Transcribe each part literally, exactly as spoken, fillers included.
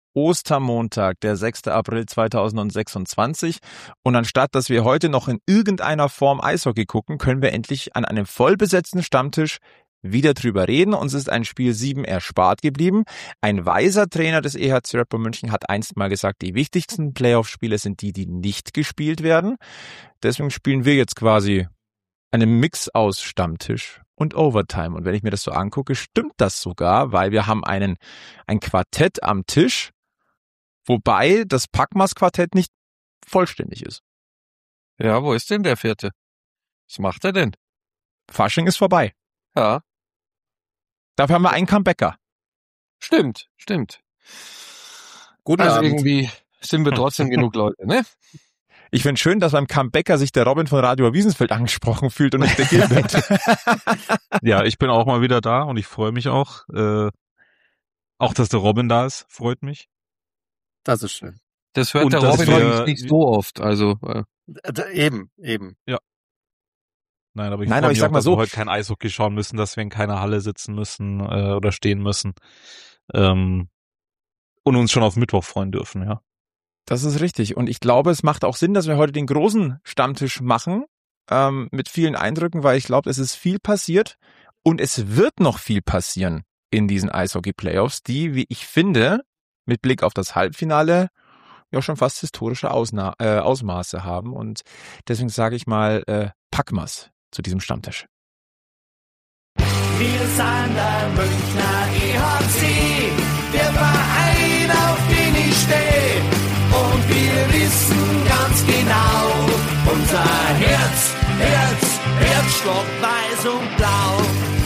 Ostermontag, der sechster April zweitausendsechsundzwanzig. Und anstatt, dass wir heute noch in irgendeiner Form Eishockey gucken, können wir endlich an einem vollbesetzten Stammtisch wieder drüber reden. Uns ist ein Spiel sieben erspart geblieben. Ein weiser Trainer des E H C Red Bull München hat einst mal gesagt, die wichtigsten Playoff-Spiele sind die, die nicht gespielt werden. Deswegen spielen wir jetzt quasi einen Mix aus Stammtisch und Overtime. Und wenn ich mir das so angucke, stimmt das sogar, weil wir haben einen, ein Quartett am Tisch, wobei das Packmas-Quartett nicht vollständig ist. Ja, wo ist denn der vierte? Was macht er denn? Fasching ist vorbei. Ja. Dafür haben wir einen Comebacker. Stimmt, stimmt. Guten also Abend. irgendwie sind wir trotzdem genug Leute, ne? Ich finde schön, dass beim Comebacker sich der Robin von Radio Wiesensfeld angesprochen fühlt und nicht der Gilbert. Ja, ich bin auch mal wieder da und ich freue mich auch. Äh, auch, dass der Robin da ist, freut mich. Das ist schön. Das hört Und der dass Robin wir- übrigens nicht so oft, also äh, Äh, Eben, eben. Nein, aber ich Nein, freue aber mich ich sag auch, mal dass so- wir heute kein Eishockey schauen müssen, dass wir in keiner Halle sitzen müssen äh, oder stehen müssen ähm, und uns schon auf Mittwoch freuen dürfen, ja. Das ist richtig. Und ich glaube, es macht auch Sinn, dass wir heute den großen Stammtisch machen, ähm, mit vielen Eindrücken, weil ich glaube, es ist viel passiert und es wird noch viel passieren in diesen Eishockey-Playoffs, die, wie ich finde, mit Blick auf das Halbfinale ja schon fast historische Ausna- äh, Ausmaße haben. Und deswegen sage ich mal, äh, Packmas zu diesem Stammtisch. Wir sind der Münchner E H C, der Verein, auf den ich stehe. Und wir wissen ganz genau, unser Herz, Herz, Herzschlag weiß und blau.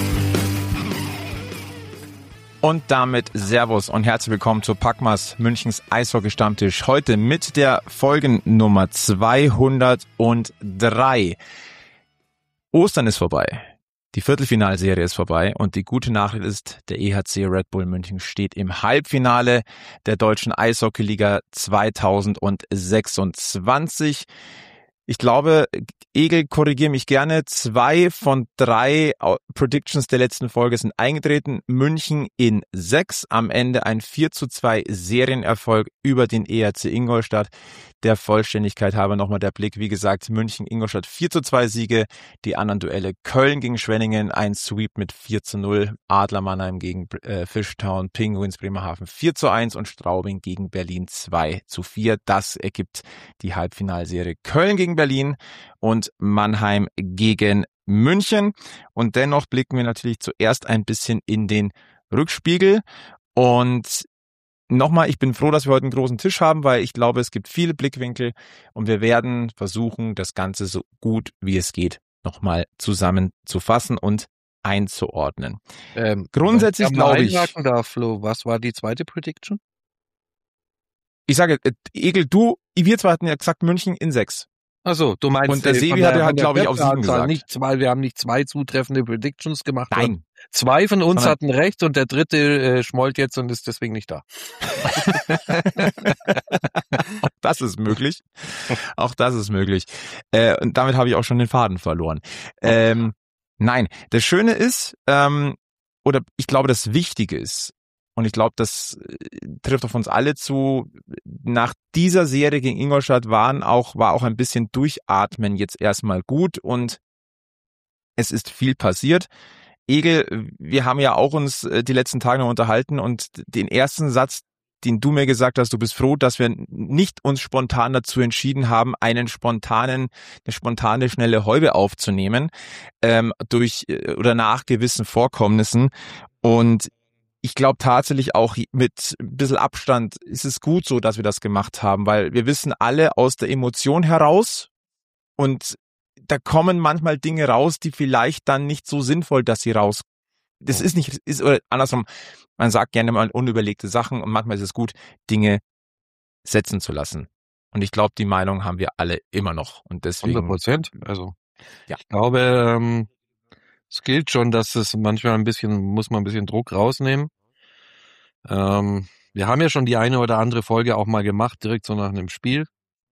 Und damit Servus und herzlich willkommen zu Packmas Münchens Eishockey-Stammtisch. Heute mit der Folgennummer zweihundertdrei. Ostern ist vorbei. Die Viertelfinalserie ist vorbei und die gute Nachricht ist, der E H C Red Bull München steht im Halbfinale der deutschen Eishockeyliga zweitausendsechsundzwanzig. Ich glaube, Egel, korrigiere mich gerne, zwei von drei Predictions der letzten Folge sind eingetreten. München in sechs, am Ende ein vier zu zwei Serienerfolg über den E H C Ingolstadt. Der Vollständigkeit halber nochmal der Blick, wie gesagt, München, Ingolstadt vier zu zwei Siege, die anderen Duelle Köln gegen Schwenningen, ein Sweep mit vier zu null, Adler Mannheim gegen äh, Fishtown, Penguins Bremerhaven vier zu eins und Straubing gegen Berlin zwei zu vier. Das ergibt die Halbfinalserie Köln gegen Berlin und Mannheim gegen München. Und dennoch blicken wir natürlich zuerst ein bisschen in den Rückspiegel. Und nochmal, ich bin froh, dass wir heute einen großen Tisch haben, weil ich glaube, es gibt viele Blickwinkel und wir werden versuchen, das Ganze so gut wie es geht nochmal zusammenzufassen und einzuordnen. ähm, Grundsätzlich wenn ich da mal glaube ich- einhaken darf, Flo, was war die zweite Prediction? Ich sage, äh, Egel, du, wir zwei hatten ja gesagt, München in sechs. Also du meinst, Und der äh, Sebi von der- hatte halt, von der glaube ich, auf sieben Trefferanzahl gesagt. Nicht zwei, wir haben nicht zwei zutreffende Predictions gemacht. Nein. Zwei von uns Sondern- hatten recht und der dritte äh, schmollt jetzt und ist deswegen nicht da. Auch das ist möglich. Auch das ist möglich. Äh, und damit habe ich auch schon den Faden verloren. Ähm, nein, das Schöne ist, ähm, oder ich glaube, das Wichtige ist, und ich glaube, das äh, trifft auf uns alle zu, nach dieser Serie gegen Ingolstadt waren auch, war auch ein bisschen Durchatmen jetzt erstmal gut und es ist viel passiert. Egel, wir haben ja auch uns äh, die letzten Tage noch unterhalten und den ersten Satz, den du mir gesagt hast, du bist froh, dass wir nicht uns spontan dazu entschieden haben, einen spontanen, eine spontane, schnelle Häube aufzunehmen, ähm, durch äh, oder nach gewissen Vorkommnissen. Und ich glaube tatsächlich auch mit ein bisschen Abstand ist es gut so, dass wir das gemacht haben, weil wir wissen alle aus der Emotion heraus und da kommen manchmal Dinge raus, die vielleicht dann nicht so sinnvoll, dass sie raus. Das ist nicht, ist oder andersrum. Man sagt gerne mal unüberlegte Sachen und manchmal ist es gut, Dinge setzen zu lassen. Und ich glaube, die Meinung haben wir alle immer noch und deswegen. hundert Prozent. Also Ja. ich glaube, ähm, es gilt schon, dass es manchmal ein bisschen, muss man ein bisschen Druck rausnehmen. Ähm, wir haben ja schon die eine oder andere Folge auch mal gemacht, direkt so nach einem Spiel.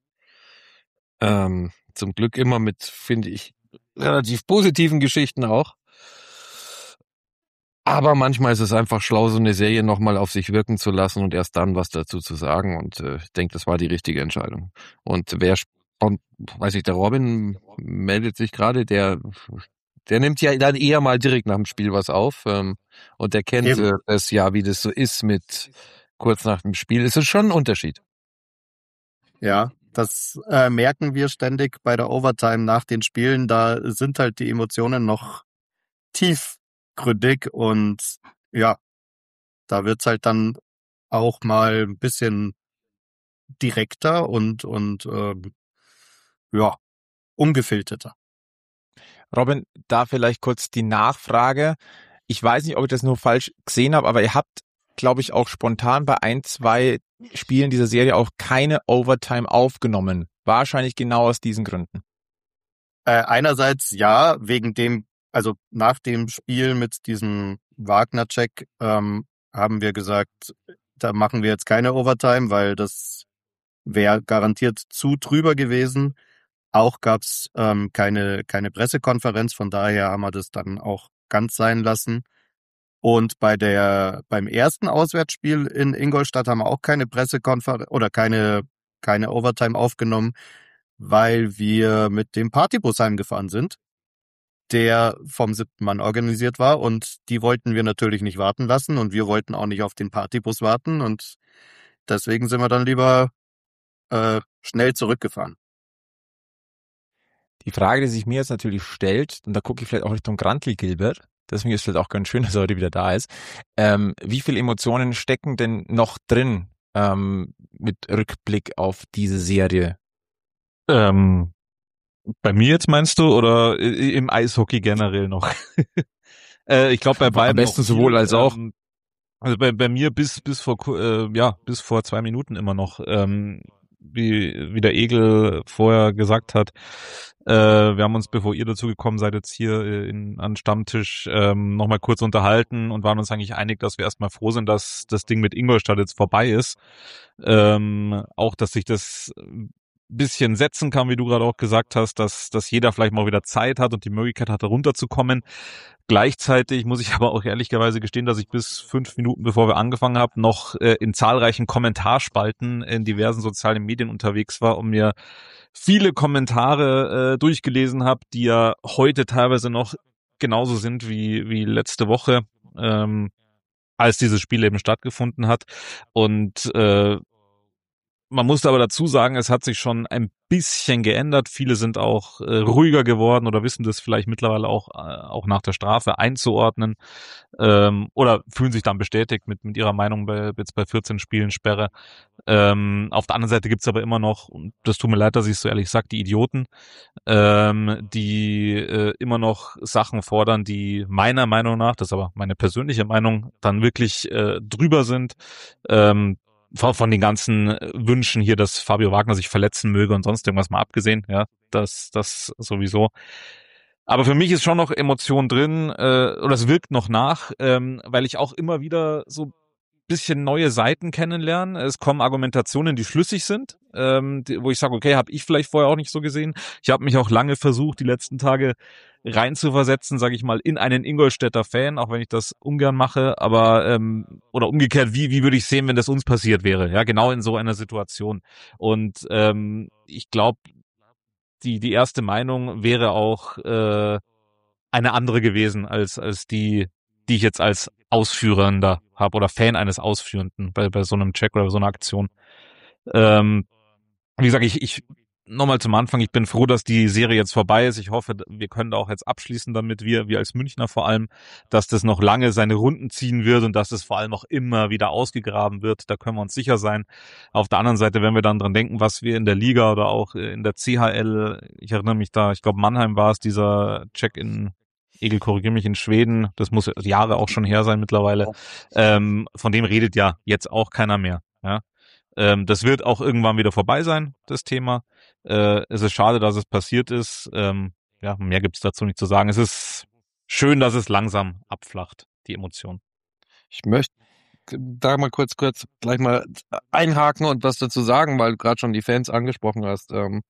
Ähm, zum Glück immer mit, finde ich, relativ positiven Geschichten auch. Aber manchmal ist es einfach schlau, so eine Serie nochmal auf sich wirken zu lassen und erst dann was dazu zu sagen. Und äh, ich denke, das war die richtige Entscheidung. Und wer, und, weiß ich, der Robin meldet sich gerade, der der nimmt ja dann eher mal direkt nach dem Spiel was auf. Ähm, und der kennt äh, das ja, wie das so ist mit kurz nach dem Spiel. Es ist schon ein Unterschied. Ja, das äh, merken wir ständig bei der Overtime nach den Spielen. Da sind halt die Emotionen noch tiefgründig und ja, da wird's halt dann auch mal ein bisschen direkter und und ähm, ja, ungefilterter. Robin, da vielleicht kurz die Nachfrage. Ich weiß nicht, ob ich das nur falsch gesehen habe, aber ihr habt, glaube ich, auch spontan bei ein, zwei Spielen dieser Serie auch keine Overtime aufgenommen. Wahrscheinlich genau aus diesen Gründen. Äh, einerseits ja, wegen dem, also nach dem Spiel mit diesem Wagner-Check ähm, haben wir gesagt, da machen wir jetzt keine Overtime, weil das wäre garantiert zu drüber gewesen. Auch gab's ähm, keine keine Pressekonferenz, von daher haben wir das dann auch ganz sein lassen. Und bei der beim ersten Auswärtsspiel in Ingolstadt haben wir auch keine Pressekonferenz oder keine keine Overtime aufgenommen, weil wir mit dem Partybus heimgefahren sind, der vom siebten Mann organisiert war, und die wollten wir natürlich nicht warten lassen und wir wollten auch nicht auf den Partybus warten, und deswegen sind wir dann lieber äh, schnell zurückgefahren. Die Frage, die sich mir jetzt natürlich stellt, und da gucke ich vielleicht auch Richtung Grantl Gilbert, deswegen ist es vielleicht auch ganz schön, dass er heute wieder da ist, ähm, wie viele Emotionen stecken denn noch drin ähm, mit Rückblick auf diese Serie? Ähm, bei mir jetzt meinst du oder im Eishockey generell noch? äh, ich glaube bei beiden am besten noch sowohl viel, als auch. Ähm, also bei bei mir bis bis vor äh, ja bis vor zwei Minuten immer noch, ähm, wie wie der Egel vorher gesagt hat. Äh, wir haben uns, bevor ihr dazu gekommen seid, jetzt hier in, an Stammtisch ähm, nochmal kurz unterhalten und waren uns eigentlich einig, dass wir erstmal froh sind, dass das Ding mit Ingolstadt jetzt vorbei ist. Ähm, auch, dass sich das bisschen setzen kann, wie du gerade auch gesagt hast, dass dass jeder vielleicht mal wieder Zeit hat und die Möglichkeit hat, da runterzukommen. Gleichzeitig muss ich aber auch ehrlicherweise gestehen, dass ich bis fünf Minuten, bevor wir angefangen haben, noch äh, in zahlreichen Kommentarspalten in diversen sozialen Medien unterwegs war und mir viele Kommentare äh, durchgelesen habe, die ja heute teilweise noch genauso sind wie wie letzte Woche, ähm, als dieses Spiel eben stattgefunden hat. Und äh, man muss aber dazu sagen, es hat sich schon ein bisschen geändert. Viele sind auch äh, ruhiger geworden oder wissen das vielleicht mittlerweile auch äh, auch nach der Strafe einzuordnen, ähm, oder fühlen sich dann bestätigt mit mit ihrer Meinung bei jetzt bei vierzehn Spielen Sperre. Ähm, auf der anderen Seite gibt's aber immer noch, und das tut mir leid, dass ich so ehrlich sage, die Idioten, ähm, die äh, immer noch Sachen fordern, die meiner Meinung nach, das ist aber meine persönliche Meinung, dann wirklich äh, drüber sind. Ähm, von, von den ganzen Wünschen hier, dass Fabio Wagner sich verletzen möge und sonst irgendwas mal abgesehen, ja, das, das sowieso. Aber für mich ist schon noch Emotion drin, äh, oder es wirkt noch nach, ähm, weil ich auch immer wieder so bisschen neue Seiten kennenlernen. Es kommen Argumentationen, die schlüssig sind, ähm, die, wo ich sage, okay, habe ich vielleicht vorher auch nicht so gesehen. Ich habe mich auch lange versucht, die letzten Tage reinzuversetzen, sage ich mal, in einen Ingolstädter Fan, auch wenn ich das ungern mache, aber ähm, oder umgekehrt, wie wie würde ich sehen, wenn das uns passiert wäre? Ja, genau in so einer Situation. Und ähm, ich glaube, die die erste Meinung wäre auch äh, eine andere gewesen als als die, die ich jetzt als Ausführender habe oder Fan eines Ausführenden bei bei so einem Check oder so einer Aktion. Ähm, wie gesagt, ich ich nochmal zum Anfang, ich bin froh, dass die Serie jetzt vorbei ist. Ich hoffe, wir können da auch jetzt abschließen damit, wir wir als Münchner vor allem, dass das noch lange seine Runden ziehen wird und dass es vor allem auch immer wieder ausgegraben wird. Da können wir uns sicher sein. Auf der anderen Seite, wenn wir dann dran denken, was wir in der Liga oder auch in der C H L, ich erinnere mich da, ich glaube Mannheim war es, dieser Check in Egel, korrigiere mich, in Schweden, das muss Jahre auch schon her sein mittlerweile, ähm, von dem redet ja jetzt auch keiner mehr. Ja, ähm, das wird auch irgendwann wieder vorbei sein, das Thema. Äh, es ist schade, dass es passiert ist. Ähm, ja, mehr gibt's dazu nicht zu sagen. Es ist schön, dass es langsam abflacht, die Emotion. Ich möchte da mal kurz, kurz gleich mal einhaken und was dazu sagen, weil du gerade schon die Fans angesprochen hast. Ähm,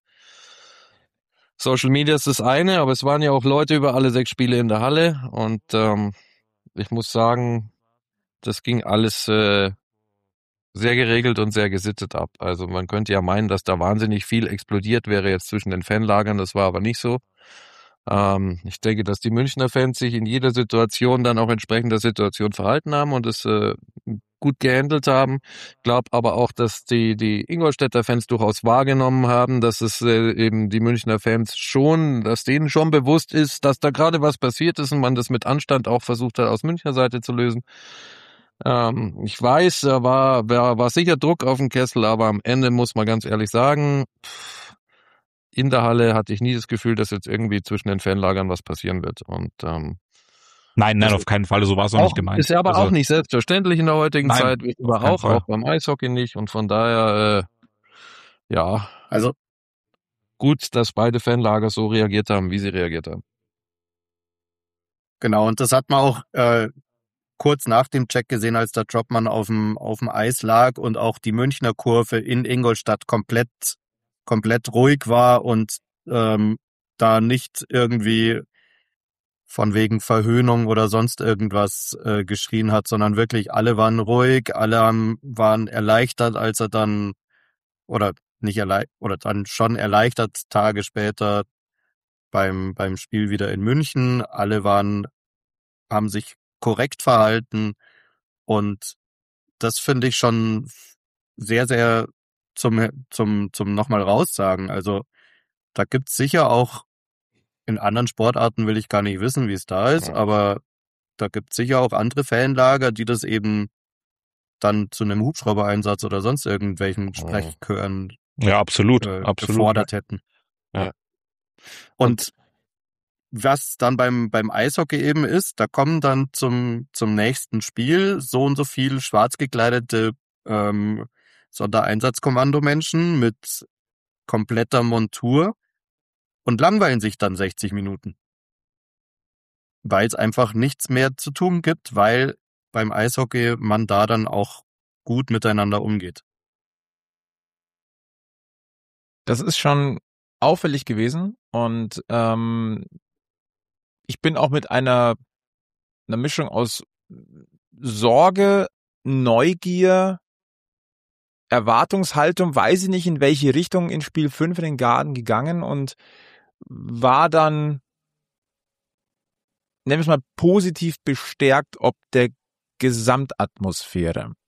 Social Media ist das eine, aber es waren ja auch Leute über alle sechs Spiele in der Halle und ähm, ich muss sagen, das ging alles äh, sehr geregelt und sehr gesittet ab. Also man könnte ja meinen, dass da wahnsinnig viel explodiert wäre jetzt zwischen den Fanlagern, das war aber nicht so. Ähm, ich denke, dass die Münchner Fans sich in jeder Situation dann auch entsprechend der Situation verhalten haben und es äh, gut gehandelt haben. Ich glaube aber auch, dass die die Ingolstädter Fans durchaus wahrgenommen haben, dass es äh, eben die Münchner Fans schon, dass denen schon bewusst ist, dass da gerade was passiert ist und man das mit Anstand auch versucht hat, aus Münchner Seite zu lösen. Ähm, ich weiß, da war, war, war sicher Druck auf dem Kessel, aber am Ende muss man ganz ehrlich sagen, pff, in der Halle hatte ich nie das Gefühl, dass jetzt irgendwie zwischen den Fanlagern was passieren wird. Und ähm, Nein, nein, das auf keinen Fall. So war es auch auch, nicht gemeint. ist ja aber Also, auch nicht selbstverständlich in der heutigen Nein, Zeit, auf aber keinen auch, Fall. auch beim Eishockey nicht. Und von daher, äh, ja, Also gut, dass beide Fanlager so reagiert haben, wie sie reagiert haben. genau, und das hat man auch äh, kurz nach dem Check gesehen, als der Dropman auf dem auf dem Eis lag und auch die Münchner Kurve in Ingolstadt komplett komplett ruhig war und ähm, da nicht irgendwie von wegen Verhöhnung oder sonst irgendwas äh, geschrien hat, sondern wirklich alle waren ruhig, alle haben, waren erleichtert, als er dann oder nicht erleichtert oder dann schon erleichtert Tage später beim beim Spiel wieder in München. Alle waren haben sich korrekt verhalten und das finde ich schon sehr, sehr zum, zum, zum nochmal raussagen. Also da gibt's sicher auch, in anderen Sportarten will ich gar nicht wissen, wie es da ist, Ja. aber da gibt's sicher auch andere Fanlager, die das eben dann zu einem Hubschrauber-Einsatz oder sonst irgendwelchen Sprechchören Ja, absolut, äh, absolut. gefordert hätten. Ja. Und was dann beim beim Eishockey eben ist, da kommen dann zum zum nächsten Spiel so und so viel schwarz gekleidete ähm, Sondereinsatzkommandomenschen mit kompletter Montur und langweilen sich dann sechzig Minuten. Weil es einfach nichts mehr zu tun gibt, weil beim Eishockey man da dann auch gut miteinander umgeht. Das ist schon auffällig gewesen und ähm, ich bin auch mit einer, einer Mischung aus Sorge, Neugier, Erwartungshaltung, weiß ich nicht, in welche Richtung in Spiel fünf in den Garten gegangen und war dann, nennen wir es mal, positiv bestärkt ob der Gesamtatmosphäre.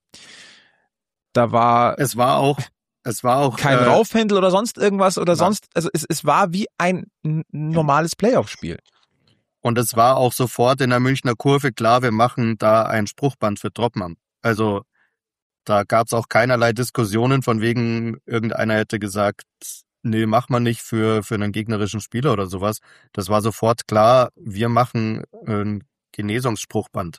Da war Es war auch es war auch kein äh, Raufhändel oder sonst irgendwas oder Nein. sonst, also es, es war wie ein n- normales Playoff-Spiel. Und es war auch sofort in der Münchner Kurve klar, wir machen da ein Spruchband für Troppmann. Also da gab's auch keinerlei Diskussionen von wegen, irgendeiner hätte gesagt, nee, mach mal nicht für für einen gegnerischen Spieler oder sowas. Das war sofort klar, wir machen ein Genesungsspruchband.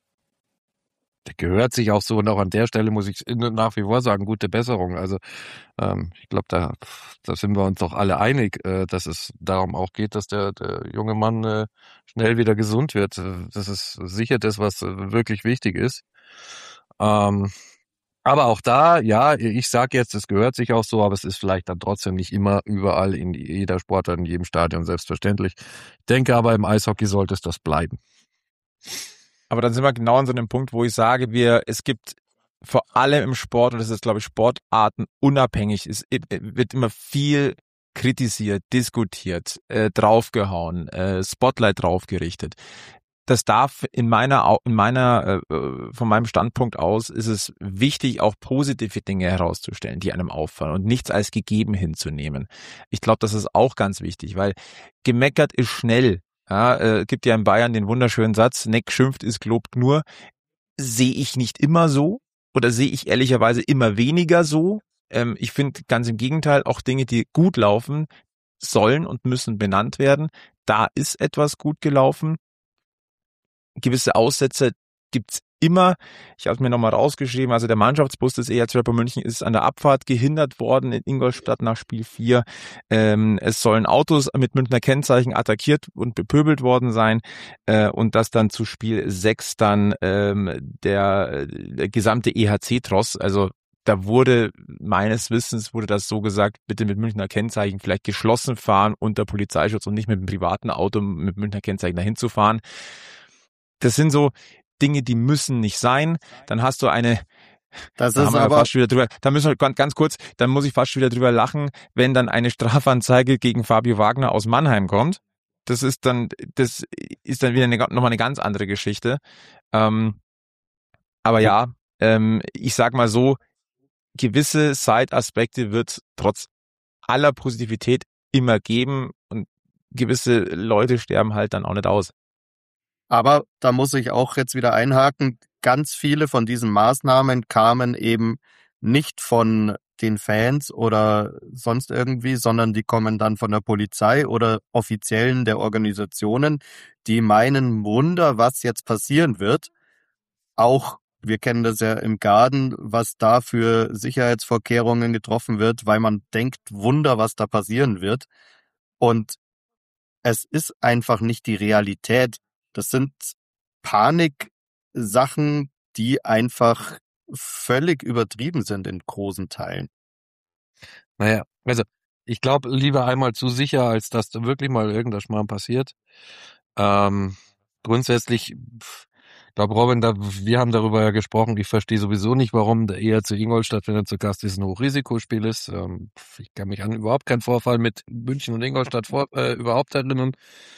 Der gehört sich auch so und auch an der Stelle muss ich nach wie vor sagen, gute Besserung. Also ähm, ich glaube, da, da sind wir uns doch alle einig, äh, dass es darum auch geht, dass der, der junge Mann äh, schnell wieder gesund wird. Das ist sicher das, was äh, wirklich wichtig ist. Ähm, aber auch da, ja, ich sage jetzt, es gehört sich auch so, aber es ist vielleicht dann trotzdem nicht immer überall in jeder Sportart, in jedem Stadion selbstverständlich. Ich denke aber, im Eishockey sollte es das bleiben. Aber dann sind wir genau an so einem Punkt, wo ich sage, wir, es gibt vor allem im Sport, und das ist, glaube ich, Sportarten unabhängig, es wird immer viel kritisiert, diskutiert, äh, draufgehauen, äh, Spotlight draufgerichtet. Das darf in meiner, in meiner, äh, von meinem Standpunkt aus, ist es wichtig, auch positive Dinge herauszustellen, die einem auffallen und nichts als gegeben hinzunehmen. Ich glaube, das ist auch ganz wichtig, weil gemeckert ist schnell. Ja, äh, gibt ja in Bayern den wunderschönen Satz, Neck schimpft ist gelobt nur. Sehe ich nicht immer so oder sehe ich ehrlicherweise immer weniger so. Ähm, ich finde ganz im Gegenteil, auch Dinge, die gut laufen, sollen und müssen benannt werden. Da ist etwas gut gelaufen. Gewisse Aussätze gibt's immer. Ich habe mir nochmal rausgeschrieben, also der Mannschaftsbus des E H C Rapper München ist an der Abfahrt gehindert worden in Ingolstadt nach Spiel vier. Ähm, es sollen Autos mit Münchner Kennzeichen attackiert und bepöbelt worden sein äh, und dass dann zu Spiel sechs dann ähm, der, der gesamte E H C-Tross, also da wurde, meines Wissens wurde das so gesagt, bitte mit Münchner Kennzeichen vielleicht geschlossen fahren unter Polizeischutz und nicht mit einem privaten Auto mit Münchner Kennzeichen dahin zu fahren. das sind so Dinge, die müssen nicht sein. Dann hast du eine, Das da ist haben wir aber, fast wieder drüber, da müssen wir ganz, ganz kurz, dann muss ich fast wieder drüber lachen, wenn dann eine Strafanzeige gegen Fabio Wagner aus Mannheim kommt. Das ist dann, das ist dann wieder eine, nochmal eine ganz andere Geschichte. Ähm, aber ja, ähm, ich sag mal so, gewisse Side-Aspekte wird trotz aller Positivität immer geben und gewisse Leute sterben halt dann auch nicht aus. aber da muss ich auch jetzt wieder einhaken. Ganz viele von diesen Maßnahmen kamen eben nicht von den Fans oder sonst irgendwie, sondern die kommen dann von der Polizei oder Offiziellen der Organisationen, die meinen, Wunder, was jetzt passieren wird. Auch, wir kennen das ja im Garden, was da für Sicherheitsvorkehrungen getroffen wird, weil man denkt, Wunder, was da passieren wird. Und es ist einfach nicht die Realität. Das sind Paniksachen, die einfach völlig übertrieben sind in großen Teilen. Naja, also ich glaube lieber einmal zu sicher, als dass da wirklich mal irgendein Schmarrn passiert. Ähm, grundsätzlich, ich glaube, Robin, da, wir haben darüber ja gesprochen, ich verstehe sowieso nicht, warum der E R C Ingolstadt, wenn er zu Gast ist, ein Hochrisikospiel ist. Ähm, ich kann mich an überhaupt keinen Vorfall mit München und Ingolstadt vor, äh, überhaupt erinnern.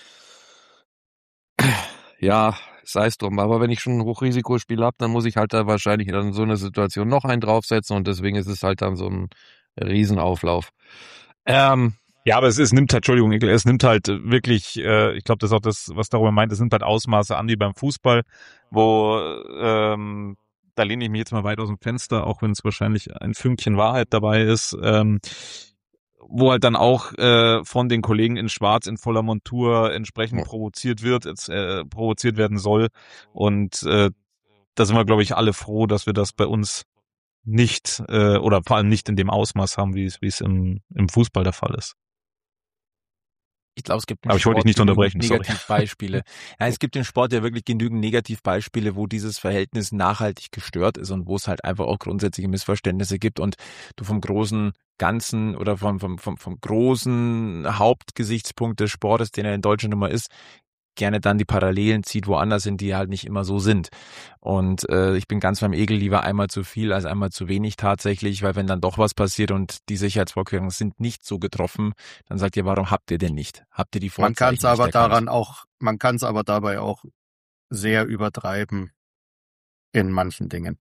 Ja, sei es drum. Aber wenn ich schon ein Hochrisikospiel habe, dann muss ich halt da wahrscheinlich in so eine Situation noch einen draufsetzen und deswegen ist es halt dann so ein Riesenauflauf. Ähm, Ja, aber es, es nimmt halt, Entschuldigung, es nimmt halt wirklich, äh, ich glaube, das ist auch das, was darüber meint, es nimmt halt Ausmaße an wie beim Fußball, wo, ähm, da lehne ich mich jetzt mal weit aus dem Fenster, auch wenn es wahrscheinlich ein Fünkchen Wahrheit dabei ist, ähm, wo halt dann auch äh, von den Kollegen in Schwarz in voller Montur entsprechend Ja. provoziert wird, jetzt, äh, provoziert werden soll. Und äh, da sind wir, glaube ich, alle froh, dass wir das bei uns nicht äh, oder vor allem nicht in dem Ausmaß haben, wie es wie es im, im Fußball der Fall ist. Ich glaube, es gibt im Aber ich wollte dich nicht Sport unterbrechen, genügend sorry. Negativbeispiele. Ja, es gibt im Sport ja wirklich genügend Negativbeispiele, wo dieses Verhältnis nachhaltig gestört ist und wo es halt einfach auch grundsätzliche Missverständnisse gibt und du vom großen Ganzen oder vom, vom, vom, vom großen Hauptgesichtspunkt des Sportes, den er in Deutschland immer ist, gerne dann die Parallelen zieht woanders sind, die halt nicht immer so sind. Und äh, ich bin ganz beim Egel, lieber einmal zu viel als einmal zu wenig tatsächlich, weil wenn dann doch was passiert und die Sicherheitsvorkehrungen sind nicht so getroffen, dann sagt ihr, warum habt ihr denn nicht? Habt ihr die Vorzeichen Man kann es nicht aber erkannt? daran auch, man kann es aber dabei auch sehr übertreiben in manchen Dingen.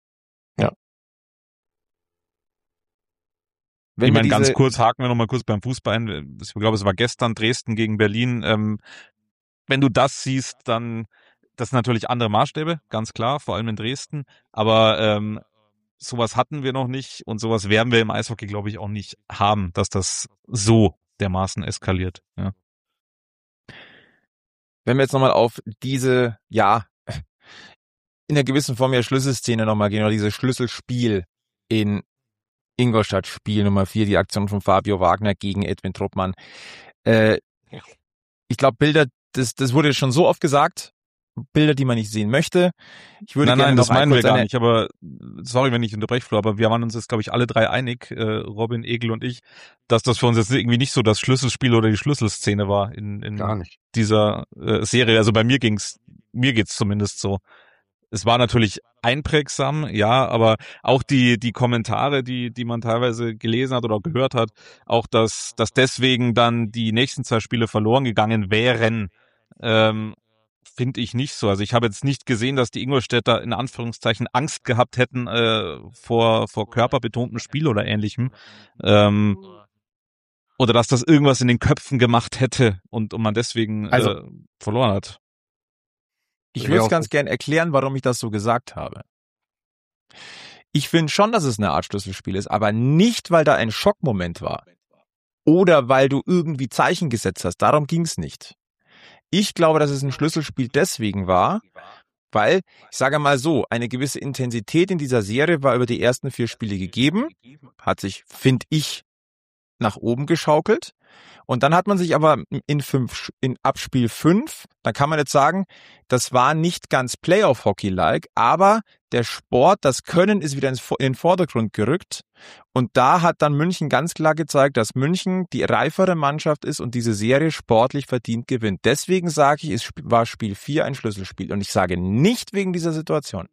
Wenn ich wir meine, ganz diese- kurz, haken wir nochmal kurz beim Fußball ein. Ich glaube, es war gestern Dresden gegen Berlin. Ähm, wenn du das siehst, dann, das sind natürlich andere Maßstäbe, ganz klar, vor allem in Dresden. Aber ähm, sowas hatten wir noch nicht und sowas werden wir im Eishockey, glaube ich, auch nicht haben, dass das so dermaßen eskaliert. Ja. Wenn wir jetzt nochmal auf diese, ja, in einer gewissen Form ja Schlüsselszene nochmal gehen, oder dieses Schlüsselspiel in Ingolstadt, Spiel Nummer vier, die Aktion von Fabio Wagner gegen Edwin Truppmann. Äh, ich glaube, Bilder, das, das wurde schon so oft gesagt, Bilder, die man nicht sehen möchte. Ich würde Nein, gerne nein, das noch meinen wir kurz gar eine- nicht, aber sorry, wenn ich unterbreche, Flo, aber wir waren uns jetzt, glaube ich, alle drei einig, äh, Robin, Egel und ich, dass das für uns jetzt irgendwie nicht so das Schlüsselspiel oder die Schlüsselszene war in, in gar nicht. dieser äh, Serie. Also bei mir ging's, mir geht's zumindest so. Es war natürlich einprägsam, ja, aber auch die die Kommentare, die die man teilweise gelesen hat oder gehört hat, auch dass dass deswegen dann die nächsten zwei Spiele verloren gegangen wären, ähm, finde ich nicht so. Also ich habe jetzt nicht gesehen, dass die Ingolstädter in Anführungszeichen Angst gehabt hätten äh, vor vor körperbetontem Spiel oder ähnlichem. Ähm, oder dass das irgendwas in den Köpfen gemacht hätte und, und man deswegen Also- äh, verloren hat. Ich Ja, würde es auch ganz so. gern erklären, warum ich das so gesagt habe. Ich finde schon, dass es eine Art Schlüsselspiel ist, aber nicht, weil da ein Schockmoment war. Oder weil du irgendwie Zeichen gesetzt hast. Darum ging's nicht. Ich glaube, dass es ein Schlüsselspiel deswegen war, weil, ich sage mal so, eine gewisse Intensität in dieser Serie war über die ersten vier Spiele gegeben, hat sich, finde ich, nach oben geschaukelt. Und dann hat man sich aber in fünf, in Abspiel fünf, da kann man jetzt sagen, das war nicht ganz Playoff-Hockey-like, aber der Sport, das Können ist wieder in den Vordergrund gerückt. Und da hat dann München ganz klar gezeigt, dass München die reifere Mannschaft ist und diese Serie sportlich verdient gewinnt. Deswegen sage ich, es war Spiel vier ein Schlüsselspiel. Und ich sage nicht wegen dieser Situation.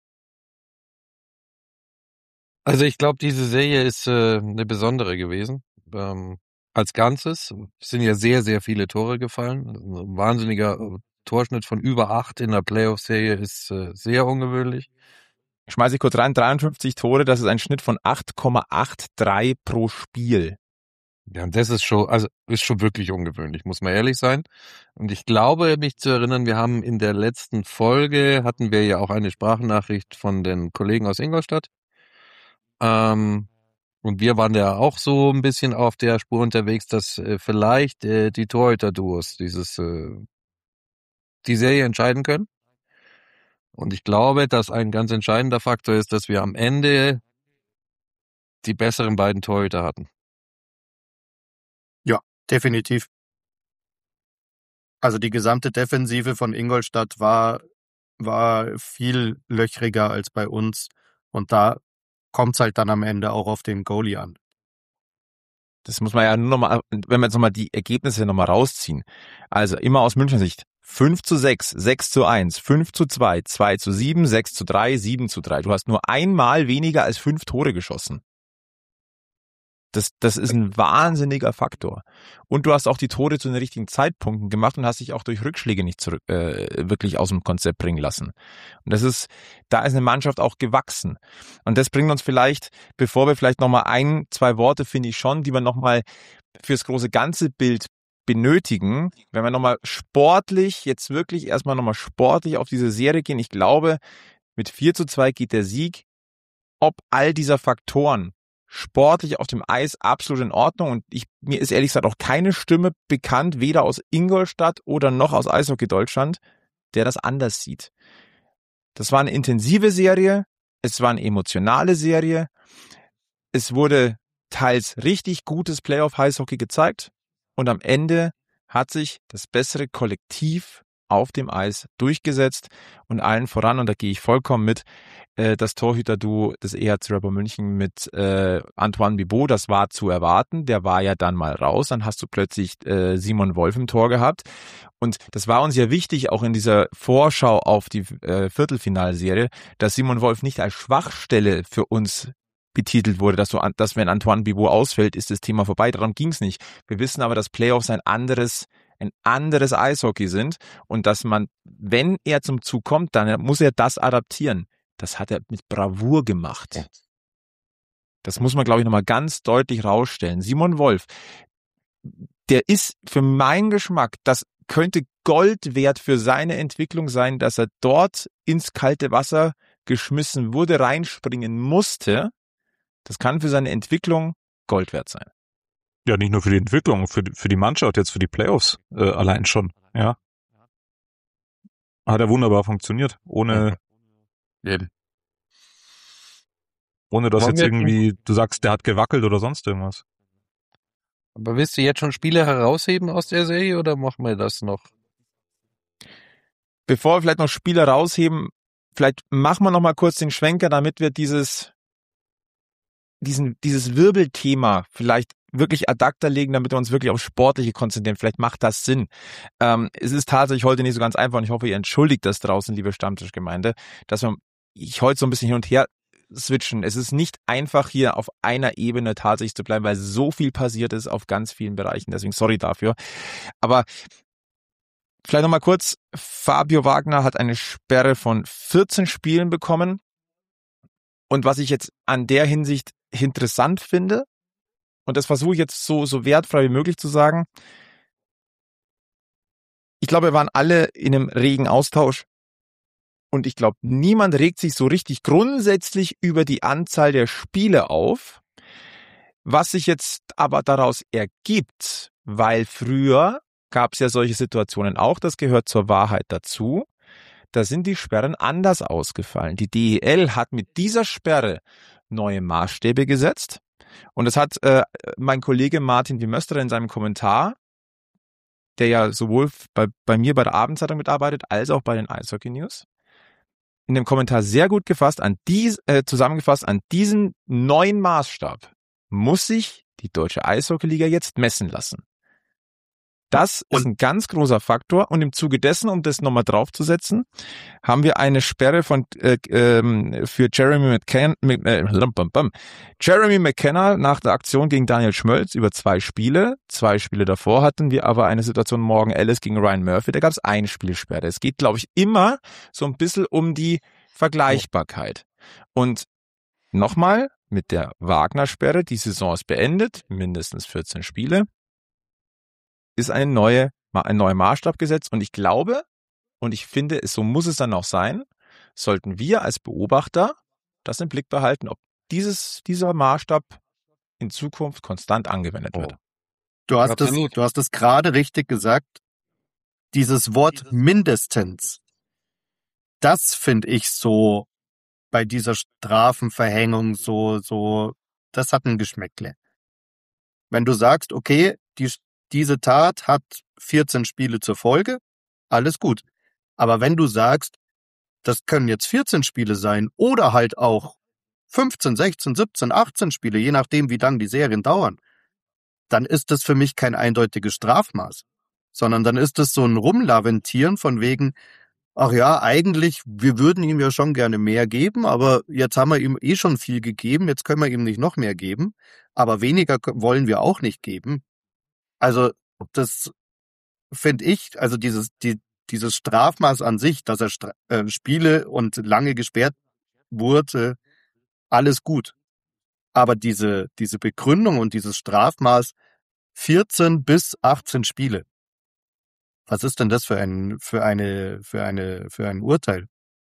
Also ich glaube, diese Serie ist äh, eine besondere gewesen. Ähm, als Ganzes sind ja sehr, sehr viele Tore gefallen. Ein wahnsinniger äh, Torschnitt von über acht in der Playoff-Serie ist äh, sehr ungewöhnlich. Schmeiße ich kurz rein, dreiundfünfzig Tore, das ist ein Schnitt von acht Komma dreiundachtzig pro Spiel. Ja, und das ist schon, also ist schon wirklich ungewöhnlich, muss man ehrlich sein. Und ich glaube, mich zu erinnern, wir haben in der letzten Folge, hatten wir ja auch eine Sprachnachricht von den Kollegen aus Ingolstadt. Ähm, und wir waren ja auch so ein bisschen auf der Spur unterwegs, dass äh, vielleicht äh, die Torhüter-Duos dieses äh, die Serie entscheiden können. Und ich glaube, dass ein ganz entscheidender Faktor ist, dass wir am Ende die besseren beiden Torhüter hatten. Ja, definitiv. Also die gesamte Defensive von Ingolstadt war, war viel löchriger als bei uns. Und da kommt es halt dann am Ende auch auf den Goalie an. Das muss man ja nur nochmal, wenn wir jetzt nochmal die Ergebnisse nochmal rausziehen. Also immer aus Münchner Sicht. fünf zu sechs, sechs zu eins, fünf zu zwei, zwei zu sieben, sechs zu drei, sieben zu drei. Du hast nur einmal weniger als fünf Tore geschossen. Das, das ist ein wahnsinniger Faktor. Und du hast auch die Tore zu den richtigen Zeitpunkten gemacht und hast dich auch durch Rückschläge nicht zurück, äh, wirklich aus dem Konzept bringen lassen. Und das ist, da ist eine Mannschaft auch gewachsen. Und das bringt uns vielleicht, bevor wir vielleicht nochmal ein, zwei Worte, finde ich schon, die wir nochmal fürs große ganze Bild benötigen, wenn wir nochmal sportlich, jetzt wirklich erstmal nochmal sportlich auf diese Serie gehen. Ich glaube, mit vier zu zwei geht der Sieg, ob all dieser Faktoren sportlich auf dem Eis absolut in Ordnung. Und ich, mir ist ehrlich gesagt auch keine Stimme bekannt, weder aus Ingolstadt oder noch aus Eishockey Deutschland, der das anders sieht. Das war eine intensive Serie, es war eine emotionale Serie, es wurde teils richtig gutes Playoff-Eishockey gezeigt und am Ende hat sich das bessere Kollektiv auf dem Eis durchgesetzt und allen voran, und da gehe ich vollkommen mit, äh, das Torhüter-Duo des E H C Red Bull München mit äh, Antoine Bibeau, das war zu erwarten, der war ja dann mal raus, dann hast du plötzlich äh, Simon Wolf im Tor gehabt und das war uns ja wichtig, auch in dieser Vorschau auf die äh, Viertelfinalserie, dass Simon Wolf nicht als Schwachstelle für uns betitelt wurde, dass, du, dass wenn Antoine Bibeau ausfällt, ist das Thema vorbei, darum ging es nicht. Wir wissen aber, dass Playoffs ein anderes ein anderes Eishockey sind und dass man, wenn er zum Zug kommt, dann muss er das adaptieren. Das hat er mit Bravour gemacht. Das muss man, glaube ich, nochmal ganz deutlich rausstellen. Simon Wolf, der ist für meinen Geschmack, das könnte Gold wert für seine Entwicklung sein, dass er dort ins kalte Wasser geschmissen wurde, reinspringen musste. Das kann für seine Entwicklung Gold wert sein. Ja, nicht nur für die Entwicklung, für, für die Mannschaft, jetzt für die Playoffs äh, allein schon, ja. Hat er wunderbar funktioniert, ohne, Eben. ohne dass Wollen jetzt wir- irgendwie, du sagst, der hat gewackelt oder sonst irgendwas. Aber willst du jetzt schon Spiele herausheben aus der Serie oder machen wir das noch? Bevor wir vielleicht noch Spieler rausheben, vielleicht machen wir noch mal kurz den Schwenker, damit wir dieses, diesen, dieses Wirbelthema vielleicht wirklich ad acta legen, damit wir uns wirklich aufs Sportliche konzentrieren. Vielleicht macht das Sinn. Ähm, es ist tatsächlich heute nicht so ganz einfach und ich hoffe, ihr entschuldigt das draußen, liebe Stammtischgemeinde, dass wir, ich heute so ein bisschen hin und her switchen. Es ist nicht einfach, hier auf einer Ebene tatsächlich zu bleiben, weil so viel passiert ist auf ganz vielen Bereichen. Deswegen sorry dafür. Aber vielleicht nochmal kurz. Fabio Wagner hat eine Sperre von vierzehn Spielen bekommen. Und was ich jetzt an der Hinsicht interessant finde, und das versuche ich jetzt so, so wertfrei wie möglich zu sagen, ich glaube, wir waren alle in einem regen Austausch. Und ich glaube, niemand regt sich so richtig grundsätzlich über die Anzahl der Spiele auf. Was sich jetzt aber daraus ergibt, weil früher gab es ja solche Situationen auch, das gehört zur Wahrheit dazu, da sind die Sperren anders ausgefallen. Die D E L hat mit dieser Sperre neue Maßstäbe gesetzt. Und das hat äh, mein Kollege Martin Wimöster in seinem Kommentar, der ja sowohl bei, bei mir bei der Abendzeitung mitarbeitet, als auch bei den Eishockey News, in dem Kommentar sehr gut gefasst, an dies, äh, zusammengefasst, an diesen neuen Maßstab muss sich die Deutsche Eishockeyliga jetzt messen lassen. Das ist ein ganz großer Faktor und im Zuge dessen, um das nochmal draufzusetzen, haben wir eine Sperre von äh, ähm, für Jeremy McKenna, äh, Jeremy McKenna nach der Aktion gegen Daniel Schmölz über zwei Spiele. Zwei Spiele davor hatten wir aber eine Situation Morgan Ellis gegen Ryan Murphy, da gab es eine Spielsperre. Es geht, glaube ich, immer so ein bisschen um die Vergleichbarkeit. Und nochmal, mit der Wagner-Sperre, die Saison ist beendet, mindestens vierzehn Spiele, ist eine neue, ein neuer Maßstab gesetzt und ich glaube, und ich finde, so muss es dann auch sein, sollten wir als Beobachter das im Blick behalten, ob dieses, dieser Maßstab in Zukunft konstant angewendet wird. Du hast es, du hast es gerade richtig gesagt. Dieses Wort mindestens, das finde ich so bei dieser Strafenverhängung so, so, das hat ein Geschmäckle. Wenn du sagst, okay, die Diese Tat hat vierzehn Spiele zur Folge, alles gut. Aber wenn du sagst, das können jetzt vierzehn Spiele sein oder halt auch fünfzehn, sechzehn, siebzehn, achtzehn Spiele, je nachdem, wie lang die Serien dauern, dann ist das für mich kein eindeutiges Strafmaß, sondern dann ist es so ein Rumlamentieren von wegen, ach ja, eigentlich, wir würden ihm ja schon gerne mehr geben, aber jetzt haben wir ihm eh schon viel gegeben, jetzt können wir ihm nicht noch mehr geben, aber weniger wollen wir auch nicht geben. Also das finde ich, also dieses die dieses Strafmaß an sich, dass er Stra- äh, Spiele und lange gesperrt wurde, alles gut. Aber diese diese Begründung und dieses Strafmaß vierzehn bis achtzehn Spiele. Was ist denn das für ein für eine für eine für ein Urteil?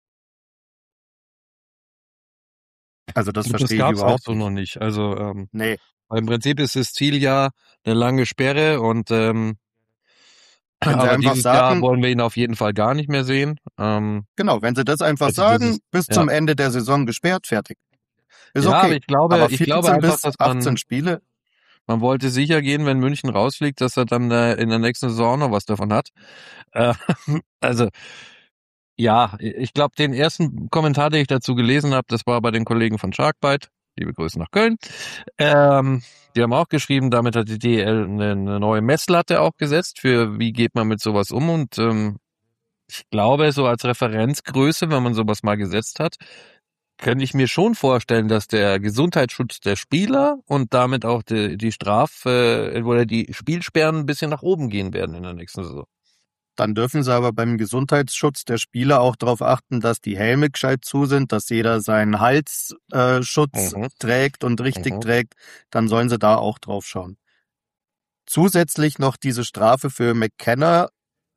Also das, das verstehe ich überhaupt so noch nicht. Also ähm, nee. Im Prinzip ist das Ziel ja eine lange Sperre und ähm, aber dieses sagen, Jahr wollen wir ihn auf jeden Fall gar nicht mehr sehen. Ähm, genau, wenn sie das einfach also sagen, dieses, bis ja. zum Ende der Saison gesperrt, fertig. Ist ja, okay. aber ich glaube, aber ich glaube einfach, bis dass man, achtzehn Spiele. Man wollte sicher gehen, wenn München rausfliegt, dass er dann äh, in der nächsten Saison noch was davon hat. Äh, also ja, ich glaube, den ersten Kommentar, den ich dazu gelesen habe, das war bei den Kollegen von Sharkbite. Liebe Grüße nach Köln. Ähm, die haben auch geschrieben, damit hat die D E L eine, eine neue Messlatte auch gesetzt für wie geht man mit sowas um. Und ähm, ich glaube, so als Referenzgröße, wenn man sowas mal gesetzt hat, könnte ich mir schon vorstellen, dass der Gesundheitsschutz der Spieler und damit auch die, die Straf- äh, oder die Spielsperren ein bisschen nach oben gehen werden in der nächsten Saison. Dann dürfen sie aber beim Gesundheitsschutz der Spieler auch darauf achten, dass die Helme gescheit zu sind, dass jeder seinen Halsschutz äh, mhm. trägt und richtig mhm. trägt. Dann sollen sie da auch drauf schauen. Zusätzlich noch diese Strafe für McKenna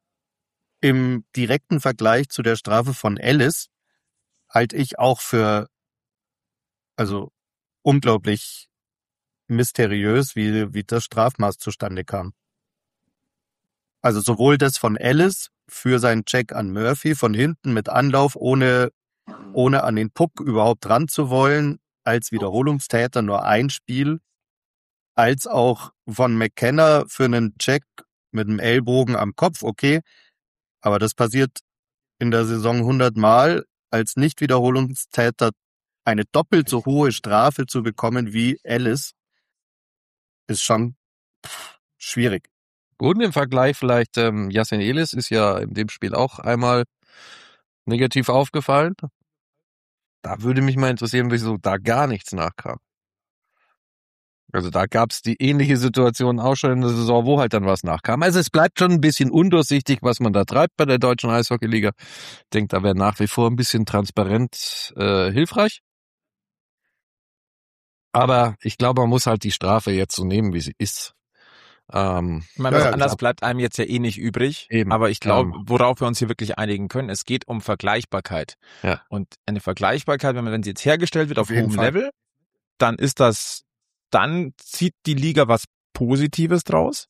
im direkten Vergleich zu der Strafe von Ellis halte ich auch für also unglaublich mysteriös, wie, wie das Strafmaß zustande kam. Also sowohl das von Ellis für seinen Check an Murphy von hinten mit Anlauf, ohne, ohne an den Puck überhaupt ran zu wollen, als Wiederholungstäter nur ein Spiel, als auch von McKenna für einen Check mit dem Ellbogen am Kopf, okay, aber das passiert in der Saison hundert Mal, als Nicht-Wiederholungstäter eine doppelt so hohe Strafe zu bekommen wie Ellis, ist schon pff, schwierig. Und im Vergleich vielleicht, ähm, Yassin Ellis ist ja in dem Spiel auch einmal negativ aufgefallen. Da würde mich mal interessieren, wieso da gar nichts nachkam. Also da gab es die ähnliche Situation auch schon in der Saison, wo halt dann was nachkam. Also es bleibt schon ein bisschen undurchsichtig, was man da treibt bei der Deutschen Eishockeyliga. Ich denke, da wäre nach wie vor ein bisschen transparent äh, hilfreich. Aber ich glaube, man muss halt die Strafe jetzt so nehmen, wie sie ist. Ähm, ich meine, was ja, anders bleibt einem jetzt ja eh nicht übrig. Eben. Aber ich glaube, ähm, worauf wir uns hier wirklich einigen können, es geht um Vergleichbarkeit. Ja. Und eine Vergleichbarkeit, wenn man, wenn sie jetzt hergestellt wird auf, auf hohem Fall. Level, dann ist das, dann zieht die Liga was Positives draus.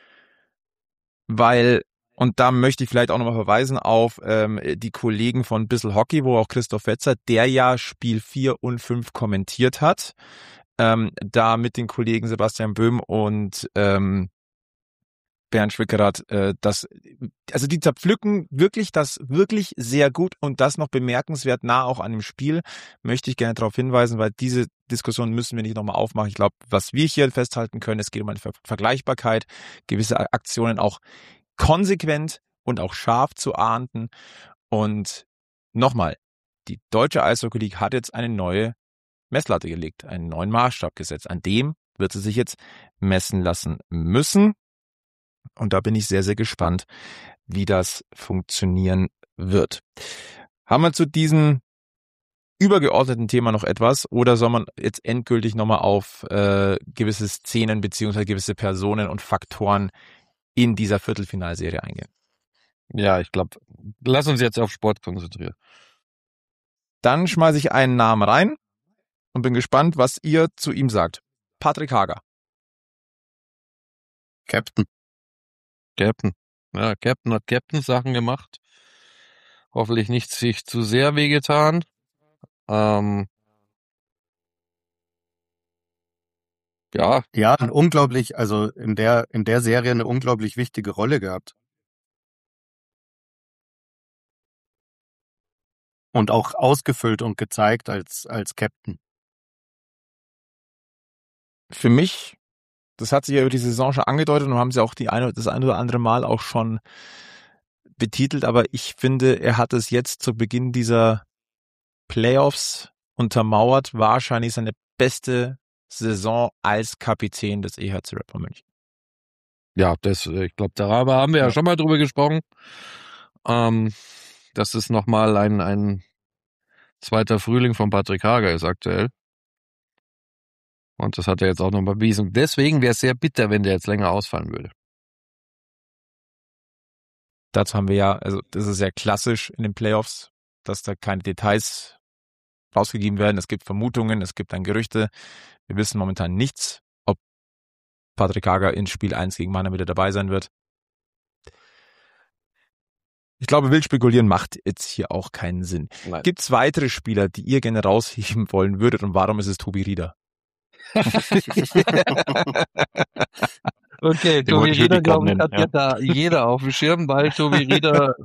Weil, und da möchte ich vielleicht auch nochmal verweisen auf ähm, die Kollegen von Bissl Hockey, wo auch Christoph Fetzer, der ja Spiel vier und fünf kommentiert hat. ähm, da mit den Kollegen Sebastian Böhm und ähm, Bernd Schwickerath, äh, das, also die zerpflücken wirklich das wirklich sehr gut und das noch bemerkenswert nah auch an dem Spiel, möchte ich gerne darauf hinweisen, weil diese Diskussion müssen wir nicht nochmal aufmachen. Ich glaube, was wir hier festhalten können, es geht um eine Ver- Vergleichbarkeit, gewisse Aktionen auch konsequent und auch scharf zu ahnden und nochmal, die Deutsche Eishockey League hat jetzt eine neue Messlatte gelegt, einen neuen Maßstab gesetzt. An dem wird sie sich jetzt messen lassen müssen. Und da bin ich sehr, sehr gespannt, wie das funktionieren wird. Haben wir zu diesem übergeordneten Thema noch etwas oder soll man jetzt endgültig nochmal auf äh, gewisse Szenen beziehungsweise gewisse Personen und Faktoren in dieser Viertelfinalserie eingehen? Ja, ich glaube, lass uns jetzt auf Sport konzentrieren. Dann schmeiße ich einen Namen rein und bin gespannt, was ihr zu ihm sagt. Patrick Hager. Captain. Captain. Ja, Captain hat Captain-Sachen gemacht. Hoffentlich nicht sich zu sehr wehgetan. Ähm, ja, Ja, ein unglaublich, also in der, in der Serie eine unglaublich wichtige Rolle gehabt. Und auch ausgefüllt und gezeigt als, als Captain. Für mich, das hat sich ja über die Saison schon angedeutet und haben sie auch die eine, das ein oder andere Mal auch schon betitelt, aber ich finde, er hat es jetzt zu Beginn dieser Playoffs untermauert, wahrscheinlich seine beste Saison als Kapitän des E H C Red Bull München. ja, das, äh, ich glaube, darüber haben wir ja. Ja. schon mal drüber gesprochen. Ähm, dass es nochmal ein, ein zweiter Frühling von Patrick Hager ist aktuell. Und das hat er jetzt auch nochmal bewiesen. Deswegen wäre es sehr bitter, wenn der jetzt länger ausfallen würde. Dazu haben wir ja, also das ist sehr klassisch in den Playoffs, dass da keine Details rausgegeben werden. Es gibt Vermutungen, es gibt dann Gerüchte. Wir wissen momentan nichts, ob Patrick Hager in Spiel eins gegen Mannheim wieder dabei sein wird. Ich glaube, wild spekulieren macht jetzt hier auch keinen Sinn. Gibt es weitere Spieler, die ihr gerne rausheben wollen würdet und warum ist es Tobi Rieder? Okay, Den Tobi wollte ich Rieder, wirklich glaube ich, nennen, hat ja. ja da jeder auf dem Schirm, weil Tobi Rieder,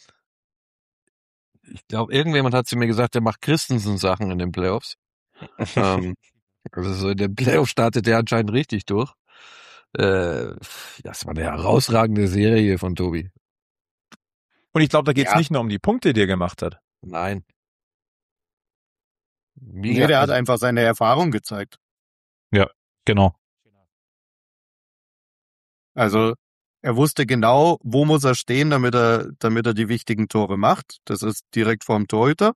ich glaube, irgendjemand hat zu mir gesagt, der macht Christensen-Sachen in den Playoffs. ähm, also so in den Playoffs startet der anscheinend richtig durch. Äh, das war eine herausragende Serie von Tobi. Und ich glaube, da geht es Ja. nicht nur um die Punkte, die er gemacht hat. Nein. Wie Nee, der hat also, einfach seine Erfahrung gezeigt. Genau. Also er wusste genau, wo muss er stehen, damit er, damit er die wichtigen Tore macht. Das ist direkt vorm Torhüter.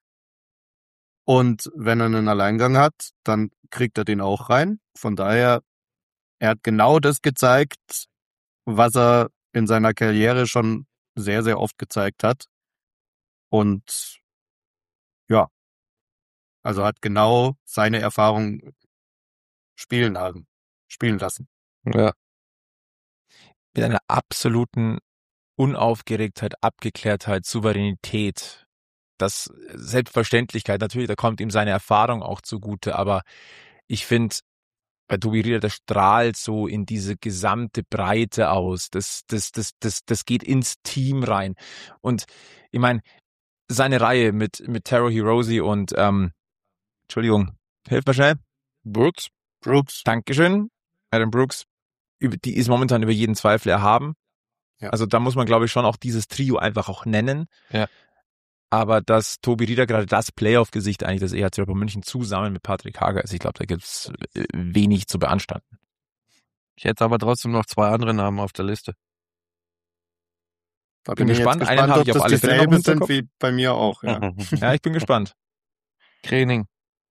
Und wenn er einen Alleingang hat, dann kriegt er den auch rein. Von daher, er hat genau das gezeigt, was er in seiner Karriere schon sehr, sehr oft gezeigt hat. Und ja, also hat genau seine Erfahrung spielen haben, spielen lassen. ja, Mit einer absoluten Unaufgeregtheit, Abgeklärtheit, Souveränität. Das Selbstverständlichkeit, natürlich, da kommt ihm seine Erfahrung auch zugute, aber ich finde, bei Tobi Rieder, der strahlt so in diese gesamte Breite aus. Das, das, das, das, das geht ins Team rein. Und ich meine, seine Reihe mit, mit Taro Hirose und, ähm, Entschuldigung, hilf mir schnell. Brooks. Brooks. Dankeschön, Adam Brooks. Über- Die ist momentan über jeden Zweifel erhaben. Ja. Also da muss man, glaube ich, schon auch dieses Trio einfach auch nennen. Ja. Aber dass Tobi Rieder gerade das Playoff-Gesicht eigentlich des E H C Red Bull München zusammen mit Patrick Hager ist, ich glaube, da gibt's äh, wenig zu beanstanden. Ich hätte aber trotzdem noch zwei andere Namen auf der Liste. Da Bin bin, ich gespannt. jetzt Einen gespannt, habe ob ich auf das alle Fälle noch im dieselbe sind Hinterkopf. wie bei mir auch. Ja. Ja, ich bin gespannt. Training.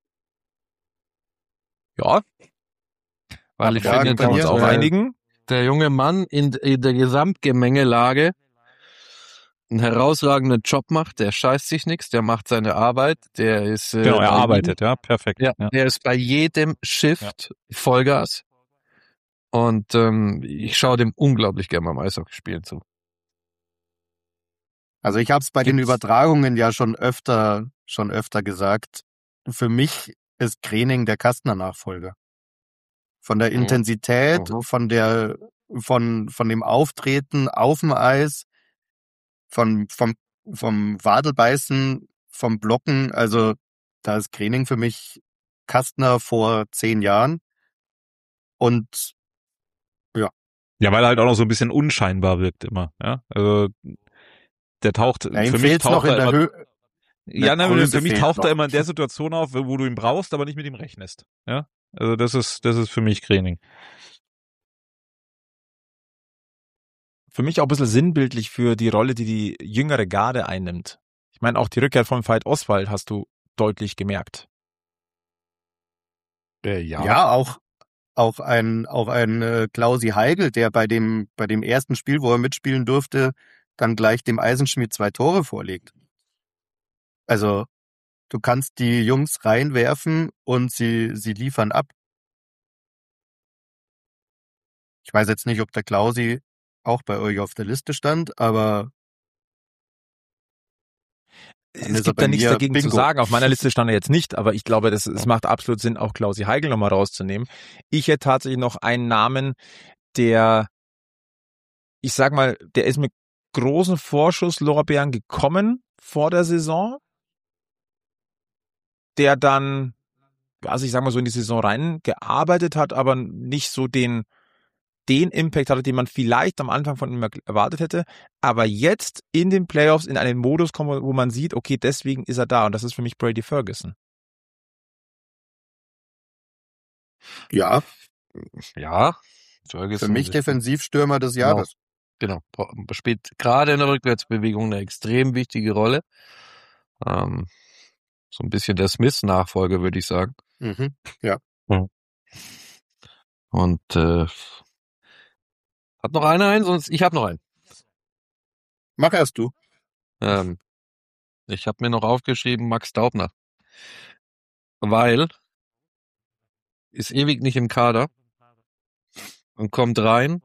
Ja, Weil ich Ja, finde, bei können wir uns mir, auch der, einigen. der junge Mann in, in der Gesamtgemengelage einen herausragenden Job macht, der scheißt sich nichts, der macht seine Arbeit, der ist äh, Genau, er bei arbeitet, ja, perfekt. jedem, Ja. ja, der ist bei jedem Shift Vollgas und ähm, ich schaue dem unglaublich gerne beim Eishockey spielen zu. Also ich habe es bei den Gibt's- Übertragungen ja schon öfter, schon öfter gesagt. Für mich ist Krening der Kastner-Nachfolger. Von der Mhm. Intensität, Mhm. von der, von, von dem Auftreten auf dem Eis, von, vom, vom Wadelbeißen, vom Blocken, also da ist Krening für mich Kastner vor zehn Jahren und Ja, weil er halt auch noch so ein bisschen unscheinbar wirkt immer. Ja, also der taucht, ja, ihm für mich fehlt's noch taucht in er der immer, Höhe. ja, eine nein, Größe für mich fehlt taucht noch. er immer in der Situation auf, wo du ihn brauchst, aber nicht mit ihm rechnest. Ja, also das ist, das ist für mich Krening. Für mich auch ein bisschen sinnbildlich für die Rolle, die die jüngere Garde einnimmt. Ich meine, auch die Rückkehr von Veit Oswald hast du deutlich gemerkt. Äh, ja. Ja, auch auch ein auch ein äh, Klausi Heigl, der bei dem bei dem ersten Spiel, wo er mitspielen durfte, dann gleich dem Eisenschmied zwei Tore vorlegt. Also du kannst die Jungs reinwerfen und sie sie liefern ab. Ich weiß jetzt nicht, ob der Klausi auch bei euch auf der Liste stand, aber dann Es ist er gibt bei da nichts mir dagegen zu Bingo. sagen. Auf meiner Liste stand er jetzt nicht, aber ich glaube, das, es macht absolut Sinn, auch Klausi Heigl nochmal rauszunehmen. Ich hätte tatsächlich noch einen Namen, der, ich sag mal, der ist mit großen Vorschusslorbeeren gekommen vor der Saison, der dann, also ich sag mal so in die Saison rein gearbeitet hat, aber nicht so den den Impact hatte, den man vielleicht am Anfang von ihm erwartet hätte, aber jetzt in den Playoffs in einen Modus kommt, wo man sieht, okay, deswegen ist er da und das ist für mich Brady Ferguson. Ja, Ja. für Ferguson mich ist- Defensivstürmer des Genau. Jahres. Genau. Spielt gerade in der Rückwärtsbewegung eine extrem wichtige Rolle. Ähm, so ein bisschen der Smith-Nachfolger, würde ich sagen. Mhm. Und äh, hat noch einer einen? Sonst ich habe noch einen. Mach erst du. Ähm, ich habe mir noch aufgeschrieben Max Daubner, weil ist ewig nicht im Kader und kommt rein.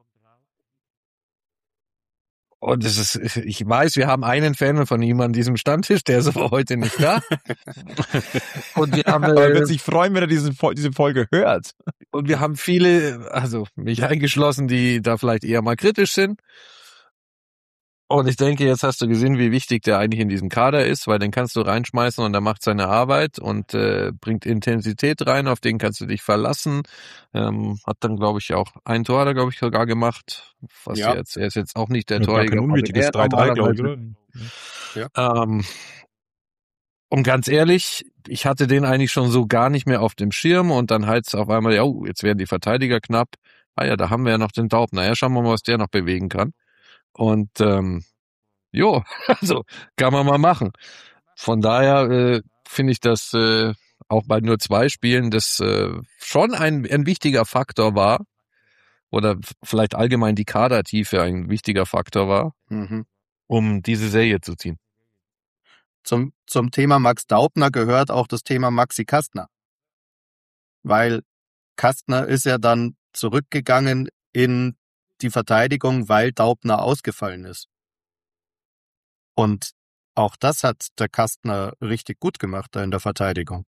Und es ist, ich weiß, wir haben einen Fan von ihm an diesem Stammtisch, der ist aber heute nicht da. Und wir haben, Aber er äh, wird sich freuen, wenn er diesen, diese Folge hört. und wir haben viele, also mich eingeschlossen, die da vielleicht eher mal kritisch sind. Und ich denke, jetzt hast du gesehen, wie wichtig der eigentlich in diesem Kader ist, weil den kannst du reinschmeißen und er macht seine Arbeit und äh, bringt Intensität rein, auf den kannst du dich verlassen. Ähm, hat dann, glaube ich, auch ein Tor, hat er, glaube ich, sogar gemacht. Was Ja. jetzt, er ist jetzt auch nicht der Ja, gar Torjäger. kein unwichtiges er drei drei, glaube ich, normalerweise- oder? Ähm, und ganz ehrlich, ich hatte den eigentlich schon so gar nicht mehr auf dem Schirm und dann heißt es auf einmal, ja, oh, jetzt werden die Verteidiger knapp. Ah ja, da haben wir ja noch den Daubner. Ja, schauen wir mal, was der noch bewegen kann. Und ähm, jo, also kann man mal machen. Von daher äh, finde ich das äh, auch bei nur zwei Spielen, das äh, schon ein, ein wichtiger Faktor war oder f- vielleicht allgemein die Kadertiefe ein wichtiger Faktor war, Mhm. um diese Serie zu ziehen. Zum, zum Thema Max Daubner gehört auch das Thema Maxi Kastner. Weil Kastner ist ja dann zurückgegangen in die Verteidigung, weil Daubner ausgefallen ist. Und auch das hat der Kastner richtig gut gemacht da in der Verteidigung.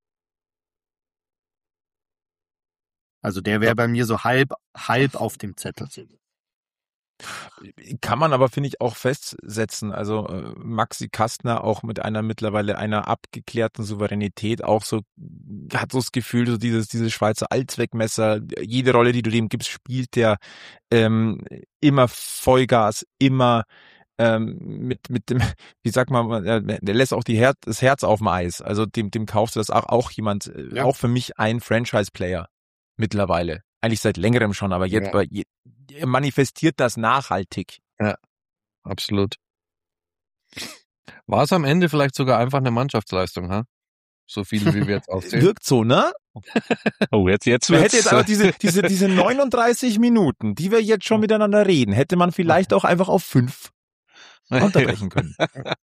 Also der wäre Ja. bei mir so halb, halb auf dem Zettel. Kann man aber, finde ich, auch festsetzen. Also äh, Maxi Kastner auch mit einer mittlerweile einer abgeklärten Souveränität auch so, hat so das Gefühl, so dieses, dieses Schweizer Allzweckmesser, jede Rolle, die du dem gibst, spielt der ähm, immer Vollgas, immer ähm, mit, mit dem, wie sagt man, äh, der lässt auch die Her- das Herz auf dem Eis. Also dem, dem kaufst du das auch, auch jemand, äh, Ja. auch für mich ein Franchise-Player mittlerweile. Eigentlich seit längerem schon, aber jetzt Ja. bei, je- er manifestiert das nachhaltig. Absolut. War es am Ende vielleicht sogar einfach eine Mannschaftsleistung, ha? So viel, wie wir jetzt aussehen. Wirkt so, ne? Oh, jetzt, jetzt Man wird's, hätte jetzt aber diese, diese, diese neununddreißig Minuten, die wir jetzt schon miteinander reden, hätte man vielleicht auch einfach auf fünf unterbrechen können.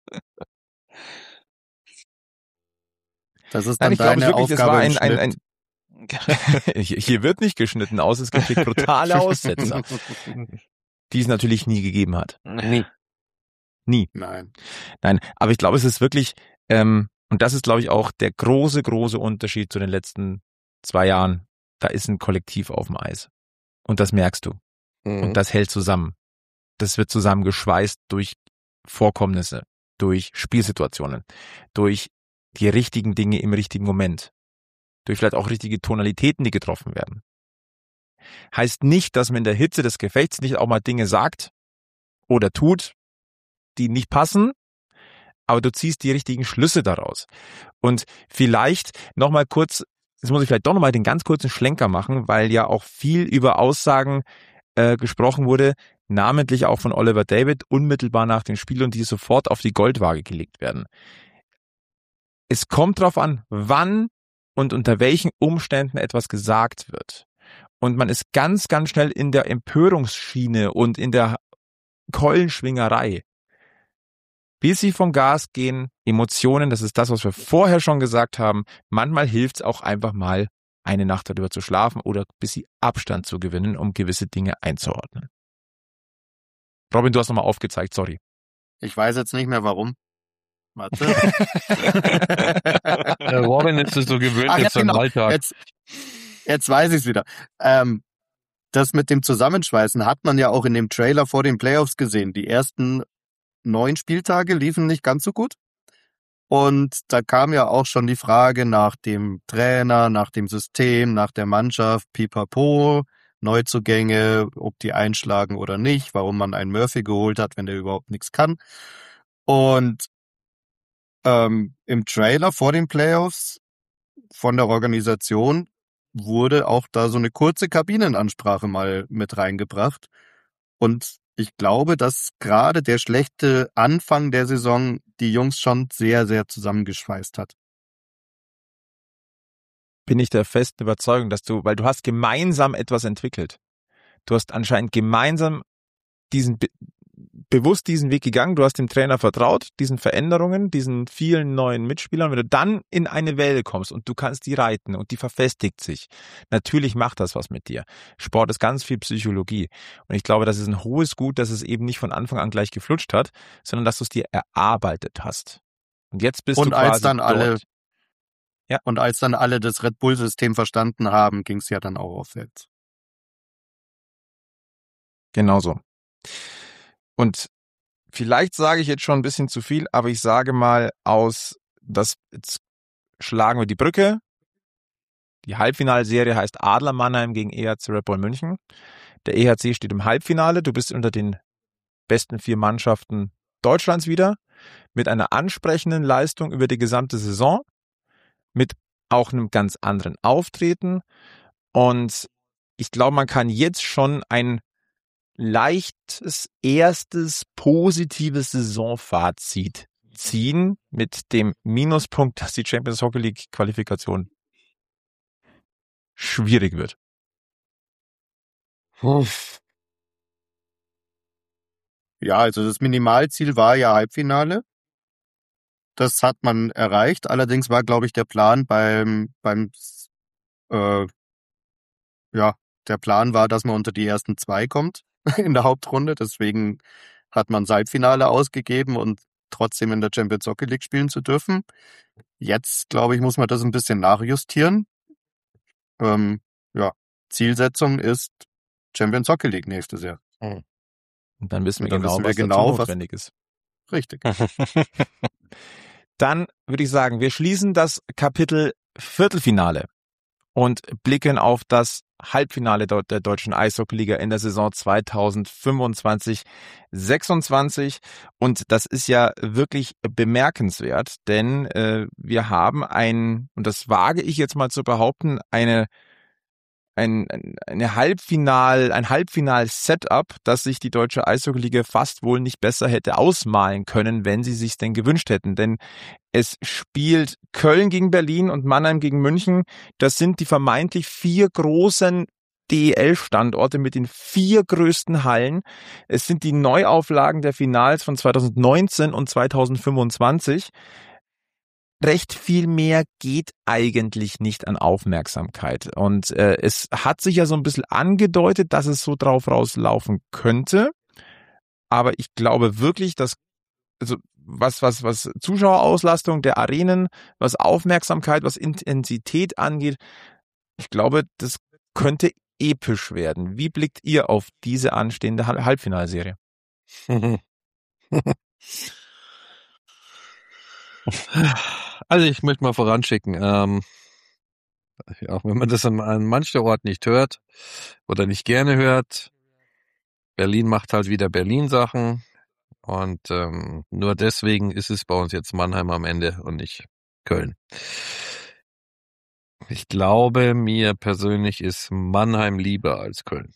Das ist Nein, dann ich glaube deine wirklich, es Aufgabe war im ein, ein, ein Schnitt. hier hier wird nicht geschnitten aus, es gibt hier brutale Aussetzer, die es natürlich nie gegeben hat. Nee. Nie. Nein. Nein, aber ich glaube, es ist wirklich, ähm, Und das ist, glaube ich, auch der große, große Unterschied zu den letzten zwei Jahren. Da ist ein Kollektiv auf dem Eis. Und das merkst du. Mhm. Und das hält zusammen. Das wird zusammengeschweißt durch Vorkommnisse, durch Spielsituationen, durch die richtigen Dinge im richtigen Moment, durch vielleicht auch richtige Tonalitäten, die getroffen werden. Heißt nicht, dass man in der Hitze des Gefechts nicht auch mal Dinge sagt oder tut, die nicht passen, aber du ziehst die richtigen Schlüsse daraus. Und vielleicht nochmal kurz, jetzt muss ich vielleicht doch nochmal den ganz kurzen Schlenker machen, weil ja auch viel über Aussagen äh, gesprochen wurde, namentlich auch von Oliver David, unmittelbar nach dem Spiel und die sofort auf die Goldwaage gelegt werden. Es kommt darauf an, wann und unter welchen Umständen etwas gesagt wird. Und man ist ganz, ganz schnell in der Empörungsschiene und in der Keulenschwingerei. Bis sie vom Gas gehen, Emotionen, das ist das, was wir vorher schon gesagt haben. Manchmal hilft es auch einfach mal, eine Nacht darüber zu schlafen oder bis sie Abstand zu gewinnen, um gewisse Dinge einzuordnen. Robin, du hast nochmal aufgezeigt, sorry. Ich weiß jetzt nicht mehr warum. Warte. Der Robin ist es so gewöhnt, Ach, ja, jetzt am genau. Alltag. Jetzt, jetzt weiß ich es wieder. Ähm, das mit dem Zusammenschweißen hat man ja auch in dem Trailer vor den Playoffs gesehen. Die ersten neun Spieltage liefen nicht ganz so gut. Und da kam ja auch schon die Frage nach dem Trainer, nach dem System, nach der Mannschaft, pipapo, Neuzugänge, ob die einschlagen oder nicht, warum man einen Murphy geholt hat, wenn der überhaupt nichts kann. Und ähm, im Trailer vor den Playoffs von der Organisation wurde auch da so eine kurze Kabinenansprache mal mit reingebracht. Und ich glaube, dass gerade der schlechte Anfang der Saison die Jungs schon sehr, sehr zusammengeschweißt hat. Bin ich der festen Überzeugung, dass du, weil du hast gemeinsam etwas entwickelt. Du hast anscheinend gemeinsam diesen, be- bewusst diesen Weg gegangen. Du hast dem Trainer vertraut, diesen Veränderungen, diesen vielen neuen Mitspielern. Wenn du dann in eine Welle kommst und du kannst die reiten und die verfestigt sich, natürlich macht das was mit dir. Sport ist ganz viel Psychologie. Und ich glaube, das ist ein hohes Gut, dass es eben nicht von Anfang an gleich geflutscht hat, sondern dass du es dir erarbeitet hast. Und jetzt bist Und du quasi als dann alle, dort. Ja. Und als dann alle das Red Bull-System verstanden haben, ging es ja dann auch aufwärts. Genauso. Und vielleicht sage ich jetzt schon ein bisschen zu viel, aber ich sage mal aus, das jetzt schlagen wir die Brücke. Die Halbfinalserie heißt Adler Mannheim gegen E H C Red Bull München. Der E H C steht im Halbfinale. Du bist unter den besten vier Mannschaften Deutschlands wieder mit einer ansprechenden Leistung über die gesamte Saison, mit auch einem ganz anderen Auftreten. Und ich glaube, man kann jetzt schon ein leichtes, erstes, positives Saisonfazit ziehen mit dem Minuspunkt, dass die Champions Hockey League Qualifikation schwierig wird. Uff. Ja, also das Minimalziel war ja Halbfinale. Das hat man erreicht. Allerdings war, glaube ich, der Plan beim, beim, äh, ja, der Plan war, dass man unter die ersten zwei kommt in der Hauptrunde. Deswegen hat man das Halbfinale ausgegeben und trotzdem in der Champions Hockey League spielen zu dürfen. Jetzt, glaube ich, muss man das ein bisschen nachjustieren. Ähm, ja, Zielsetzung ist Champions Hockey League nächstes Jahr. Und dann wissen wir Dann genau, wissen wir was genau, dazu was- notwendig ist. Richtig. Dann würde ich sagen, wir schließen das Kapitel Viertelfinale und blicken auf das Halbfinale dort der Deutschen Eishockeyliga in der Saison zweitausendfünfundzwanzig sechsundzwanzig. Und das ist ja wirklich bemerkenswert, denn äh, wir haben ein, und das wage ich jetzt mal zu behaupten, eine ein, eine Halbfinal, ein Halbfinal-Setup, das sich die Deutsche Eishockeyliga fast wohl nicht besser hätte ausmalen können, wenn sie sich denn gewünscht hätten. Denn es spielt Köln gegen Berlin und Mannheim gegen München. Das sind die vermeintlich vier großen D E L-Standorte mit den vier größten Hallen. Es sind die Neuauflagen der Finals von zweitausendneunzehn und zweitausendfünfundzwanzig. Recht viel mehr geht eigentlich nicht an Aufmerksamkeit. Und äh, es hat sich ja so ein bisschen angedeutet, dass es so drauf rauslaufen könnte. Aber ich glaube wirklich, dass also was, was, was Zuschauerauslastung der Arenen, was Aufmerksamkeit, was Intensität angeht, ich glaube, das könnte episch werden. Wie blickt ihr auf diese anstehende Halbfinalserie? Also ich möchte mal voranschicken, ähm, auch wenn man das an, an manchen Orten nicht hört oder nicht gerne hört, Berlin macht halt wieder Berlin-Sachen und ähm, nur deswegen ist es bei uns jetzt Mannheim am Ende und nicht Köln. Ich glaube, mir persönlich ist Mannheim lieber als Köln.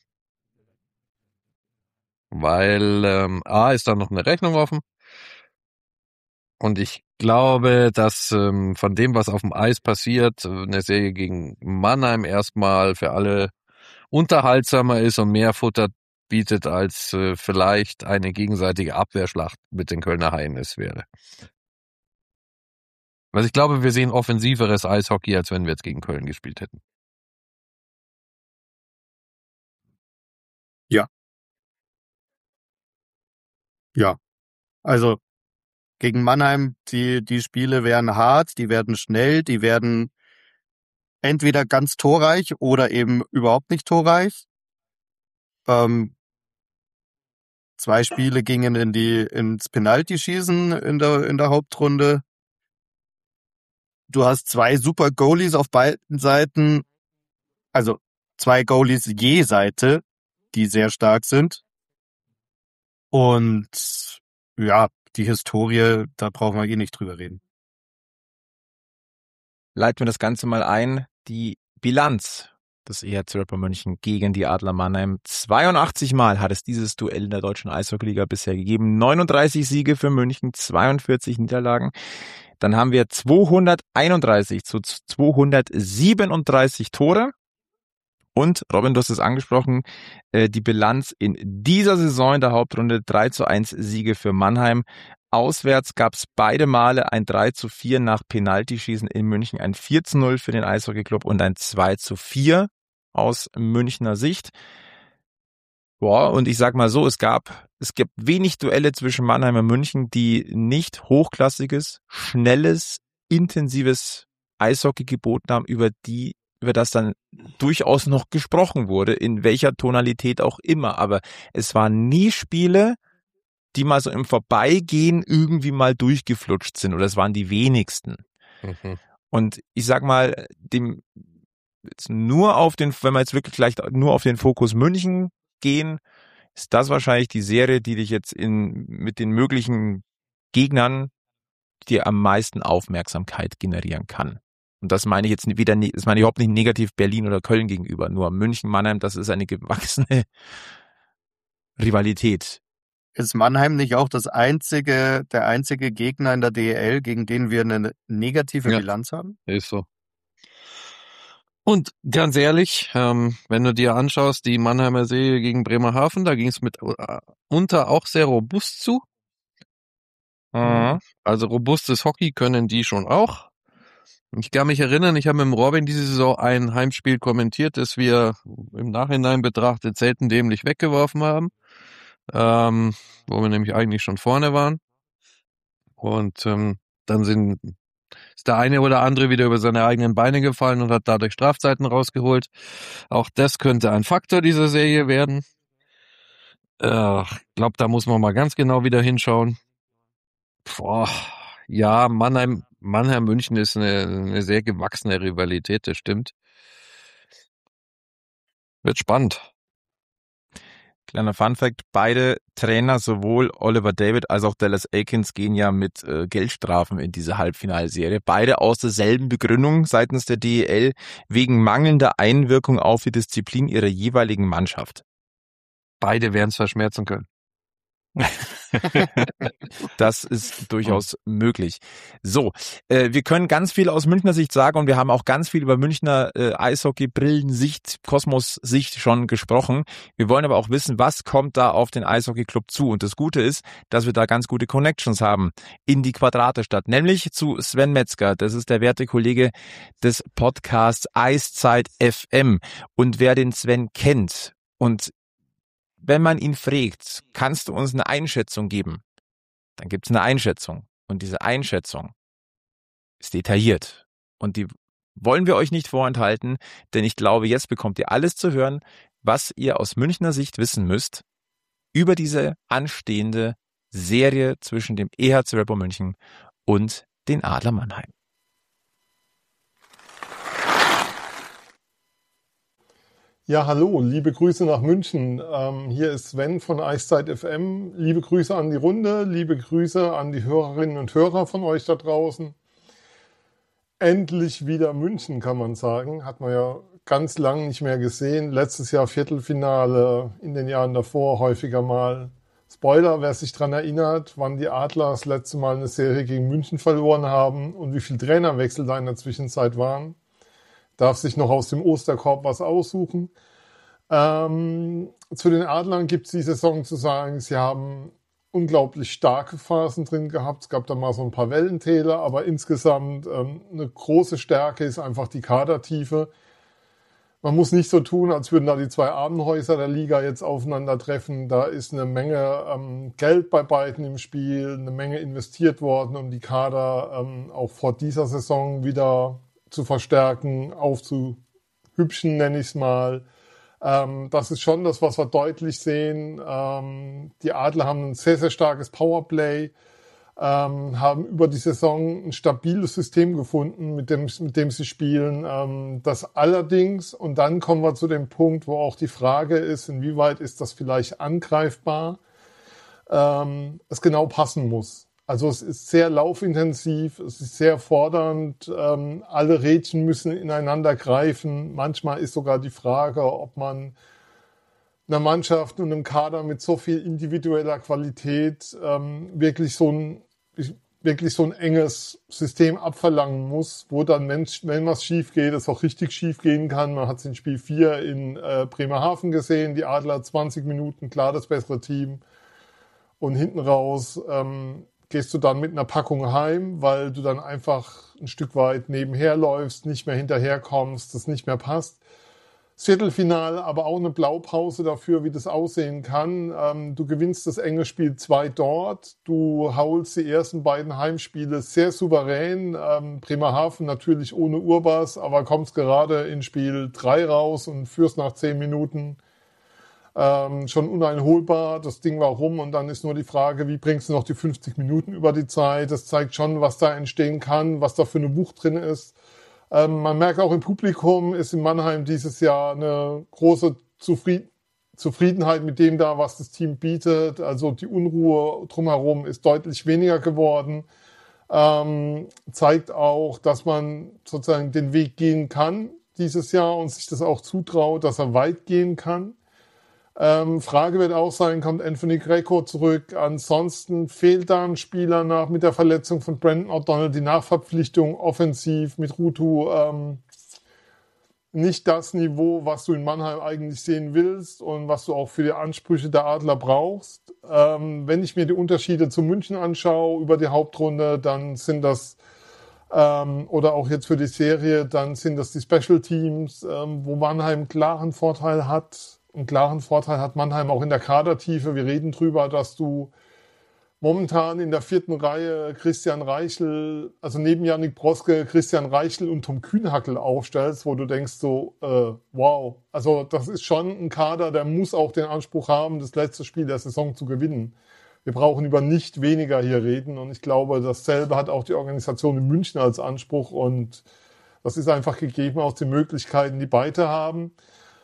Weil ähm, A, ist da noch eine Rechnung offen und ich glaube, dass ähm, von dem, was auf dem Eis passiert, eine Serie gegen Mannheim erstmal für alle unterhaltsamer ist und mehr Futter bietet, als äh, vielleicht eine gegenseitige Abwehrschlacht mit den Kölner Haien es wäre. Also ich glaube, wir sehen offensiveres Eishockey, als wenn wir jetzt gegen Köln gespielt hätten. Ja. Ja. Also gegen Mannheim, die, die Spiele werden hart, die werden schnell, die werden entweder ganz torreich oder eben überhaupt nicht torreich. Ähm, zwei Spiele gingen in die ins Penaltyschießen in der in der Hauptrunde. Du hast zwei super Goalies auf beiden Seiten, also zwei Goalies je Seite, die sehr stark sind. Und ja, die Historie, da brauchen wir eh nicht drüber reden. Leiten wir das Ganze mal ein. Die Bilanz des E H C Rapper München gegen die Adler Mannheim. zweiundachtzig Mal hat es dieses Duell in der deutschen Eishockeyliga bisher gegeben. neununddreißig Siege für München, zweiundvierzig Niederlagen. Dann haben wir zweihunderteinunddreißig zu zweihundertsiebenunddreißig Tore. Und, Robin, du hast es angesprochen, die Bilanz in dieser Saison in der Hauptrunde drei zu eins Siege für Mannheim. Auswärts gab es beide Male ein drei zu vier nach Penaltyschießen in München, ein vier zu null für den Eishockeyclub und ein zwei zu vier aus Münchner Sicht. Boah, und ich sag mal so, es gab, es gibt wenig Duelle zwischen Mannheim und München, die nicht hochklassiges, schnelles, intensives Eishockey geboten haben, über die über das dann durchaus noch gesprochen wurde, in welcher Tonalität auch immer. Aber es waren nie Spiele, die mal so im Vorbeigehen irgendwie mal durchgeflutscht sind. Oder es waren die wenigsten. Mhm. Und ich sag mal, dem jetzt nur auf den, wenn wir jetzt wirklich gleich nur auf den Fokus München gehen, ist das wahrscheinlich die Serie, die dich jetzt in mit den möglichen Gegnern dir am meisten Aufmerksamkeit generieren kann. Und das meine ich jetzt wieder, das meine ich überhaupt nicht negativ Berlin oder Köln gegenüber. Nur München, Mannheim, das ist eine gewachsene Rivalität. Ist Mannheim nicht auch das einzige, der einzige Gegner in der D E L, gegen den wir eine negative ja, Bilanz haben? Ist so. Und ganz ehrlich, ähm, wenn du dir anschaust, die Mannheimer Serie gegen Bremerhaven, da ging es mit äh, unter auch sehr robust zu. Mhm. Also robustes Hockey können die schon auch. Ich kann mich erinnern, ich habe mit dem Robin diese Saison ein Heimspiel kommentiert, das wir im Nachhinein betrachtet selten dämlich weggeworfen haben, ähm, wo wir nämlich eigentlich schon vorne waren. Und ähm, dann sind ist der eine oder andere wieder über seine eigenen Beine gefallen und hat dadurch Strafzeiten rausgeholt. Auch das könnte ein Faktor dieser Serie werden. Äh, ich glaube, da muss man mal ganz genau wieder hinschauen. Boah, ja, Mannheim, Mannheim München ist eine, eine sehr gewachsene Rivalität, das stimmt. Wird spannend. Kleiner Funfact, beide Trainer, sowohl Oliver David als auch Dallas Eakins, gehen ja mit äh, Geldstrafen in diese Halbfinalserie. Beide aus derselben Begründung seitens der D E L, wegen mangelnder Einwirkung auf die Disziplin ihrer jeweiligen Mannschaft. Beide werden es verschmerzen können. Das ist durchaus möglich. So, äh, wir können ganz viel aus Münchner Sicht sagen und wir haben auch ganz viel über Münchner äh, Eishockey-Brillensicht, Kosmos-Sicht schon gesprochen. Wir wollen aber auch wissen, was kommt da auf den Eishockey-Club zu. Und das Gute ist, dass wir da ganz gute Connections haben in die Quadratestadt, nämlich zu Sven Metzger. Das ist der werte Kollege des Podcasts Eiszeit F M. Und wer den Sven kennt und wenn man ihn fragt, kannst du uns eine Einschätzung geben? dann gibt es eine Einschätzung. Und diese Einschätzung ist detailliert. Und die wollen wir euch nicht vorenthalten, denn ich glaube, jetzt bekommt ihr alles zu hören, was ihr aus Münchner Sicht wissen müsst über diese anstehende Serie zwischen dem E H C Red Bull München und den Adler Mannheim. Ja, hallo, liebe Grüße nach München. Ähm, hier ist Sven von Eiszeit F M. Liebe Grüße an die Runde, liebe Grüße an die Hörerinnen und Hörer von euch da draußen. Endlich wieder München, kann man sagen. Hat man ja ganz lang nicht mehr gesehen. Letztes Jahr Viertelfinale, in den Jahren davor häufiger mal. Spoiler, wer sich daran erinnert, wann die Adler das letzte Mal eine Serie gegen München verloren haben und wie viele Trainerwechsel da in der Zwischenzeit waren. Darf sich noch aus dem Osterkorb was aussuchen. Ähm, zu den Adlern gibt es die Saison zu sagen, sie haben unglaublich starke Phasen drin gehabt. Es gab da mal so ein paar Wellentäler, aber insgesamt ähm, eine große Stärke ist einfach die Kadertiefe. Man muss nicht so tun, als würden da die zwei Armenhäuser der Liga jetzt aufeinandertreffen. Da ist eine Menge ähm, Geld bei beiden im Spiel, eine Menge investiert worden, um die Kader ähm, auch vor dieser Saison wieder zu verstärken, aufzuhübschen, nenne ich es mal. Ähm, das ist schon das, was wir deutlich sehen. Ähm, die Adler haben ein sehr, sehr starkes Powerplay, ähm, haben über die Saison ein stabiles System gefunden, mit dem, mit dem sie spielen. Ähm, das allerdings, und dann kommen wir zu dem Punkt, wo auch die Frage ist, inwieweit ist das vielleicht angreifbar, ähm, es genau passen muss. Also es ist sehr laufintensiv, es ist sehr fordernd, ähm, alle Rädchen müssen ineinander greifen. Manchmal ist sogar die Frage, ob man einer Mannschaft und einem Kader mit so viel individueller Qualität ähm, wirklich so ein wirklich so ein enges System abverlangen muss, wo dann, wenn, wenn was schief geht, es auch richtig schief gehen kann. Man hat es in Spiel vier in äh, Bremerhaven gesehen, die Adler zwanzig Minuten, klar das bessere Team. Und hinten raus ähm, gehst du dann mit einer Packung heim, weil du dann einfach ein Stück weit nebenher läufst, nicht mehr hinterherkommst, das nicht mehr passt. Das Viertelfinale, aber auch eine Blaupause dafür, wie das aussehen kann. Ähm, du gewinnst das enge Spiel zwei dort, du haulst die ersten beiden Heimspiele sehr souverän. Ähm, Bremerhaven natürlich ohne Urbas, aber kommst gerade in Spiel drei raus und führst nach zehn Minuten. Ähm, schon uneinholbar, das Ding war rum und dann ist nur die Frage, wie bringst du noch die fünfzig Minuten über die Zeit? Das zeigt schon, was da entstehen kann, was da für eine Wucht drin ist. Ähm, man merkt auch im Publikum ist in Mannheim dieses Jahr eine große Zufried- Zufriedenheit mit dem da, was das Team bietet. Also die Unruhe drumherum ist deutlich weniger geworden. Ähm, zeigt auch, dass man sozusagen den Weg gehen kann dieses Jahr und sich das auch zutraut, dass er weit gehen kann. Ähm, Frage wird auch sein, kommt Anthony Greco zurück? Ansonsten fehlt da ein Spieler nach mit der Verletzung von Brandon O'Donnell, die Nachverpflichtung offensiv mit Ruutu. Ähm, nicht das Niveau, was du in Mannheim eigentlich sehen willst und was du auch für die Ansprüche der Adler brauchst. Ähm, wenn ich mir die Unterschiede zu München anschaue über die Hauptrunde, dann sind das ähm, oder auch jetzt für die Serie, dann sind das die Special Teams, ähm, wo Mannheim einen klaren Vorteil hat. Einen klaren Vorteil hat Mannheim auch in der Kadertiefe. Wir reden drüber, dass du momentan in der vierten Reihe Christian Reichel, also neben Yannick Broske, Christian Reichel und Tom Kühnhackel aufstellst, wo du denkst so, äh, wow. Also das ist schon ein Kader, der muss auch den Anspruch haben, das letzte Spiel der Saison zu gewinnen. Wir brauchen über nicht weniger hier reden und ich glaube, dasselbe hat auch die Organisation in München als Anspruch und das ist einfach gegeben aus den Möglichkeiten, die beide haben.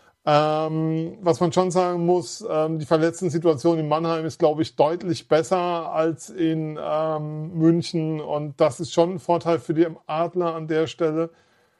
Ähm, was man schon sagen muss, ähm, die Verletzten-Situation in Mannheim ist, glaube ich, deutlich besser als in ähm, München und das ist schon ein Vorteil für die Adler an der Stelle.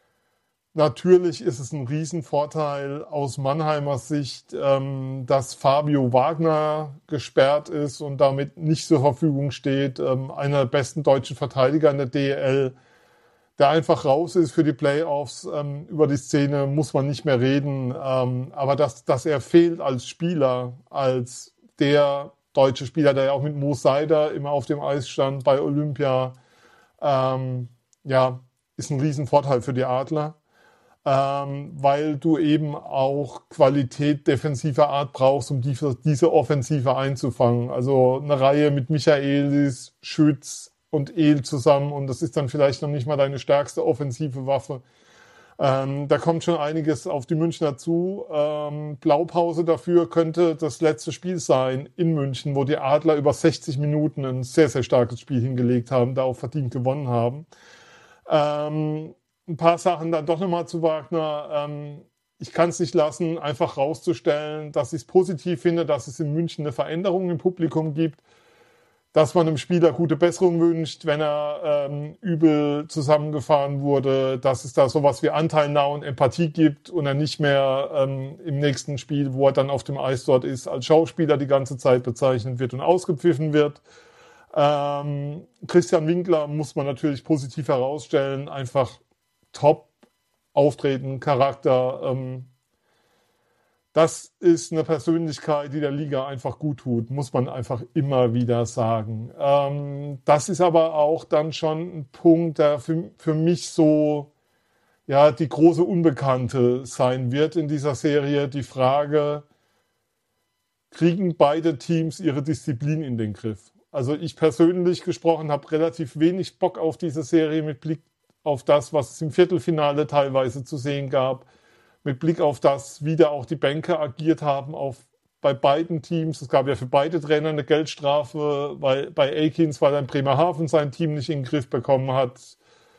Natürlich ist es ein Riesenvorteil aus Mannheimer Sicht, ähm, dass Fabio Wagner gesperrt ist und damit nicht zur Verfügung steht, ähm, einer der besten deutschen Verteidiger in der D E L, der einfach raus ist für die Playoffs. Ähm, über die Szene muss man nicht mehr reden. Ähm, aber dass, dass er fehlt als Spieler, als der deutsche Spieler, der ja auch mit Mo Seider immer auf dem Eis stand bei Olympia, ähm, ja, ist ein Riesenvorteil für die Adler. ähm, weil du eben auch Qualität defensiver Art brauchst, um diese, diese Offensive einzufangen. Also eine Reihe mit Michaelis, Schütz und Ehl zusammen und das ist dann vielleicht noch nicht mal deine stärkste offensive Waffe. Ähm, da kommt schon einiges auf die Münchner zu. Ähm, Blaupause dafür könnte das letzte Spiel sein in München, wo die Adler über sechzig Minuten ein sehr, sehr starkes Spiel hingelegt haben, da auch verdient gewonnen haben. Ähm, ein paar Sachen dann doch nochmal zu Wagner. Ähm, ich kann es nicht lassen, einfach rauszustellen, dass ich es positiv finde, dass es in München eine Veränderung im Publikum gibt, dass man einem Spieler gute Besserung wünscht, wenn er ähm, übel zusammengefahren wurde, dass es da sowas wie Anteilnahme und Empathie gibt und er nicht mehr ähm, im nächsten Spiel, wo er dann auf dem Eis dort ist, als Schauspieler die ganze Zeit bezeichnet wird und ausgepfiffen wird. Ähm, Christian Winkler muss man natürlich positiv herausstellen, einfach top auftreten, Charakter. Ähm, das ist eine Persönlichkeit, die der Liga einfach gut tut, muss man einfach immer wieder sagen. Ähm, das ist aber auch dann schon ein Punkt, der für, für mich so ja die große Unbekannte sein wird in dieser Serie. Die Frage, kriegen beide Teams ihre Disziplin in den Griff? Also ich persönlich gesprochen habe relativ wenig Bock auf diese Serie mit Blick auf das, was es im Viertelfinale teilweise zu sehen gab, mit Blick auf das, wie da auch die Bänke agiert haben auf, bei beiden Teams. Es gab ja für beide Trainer eine Geldstrafe, weil bei Eakins, weil er in Bremerhaven sein Team nicht in den Griff bekommen hat.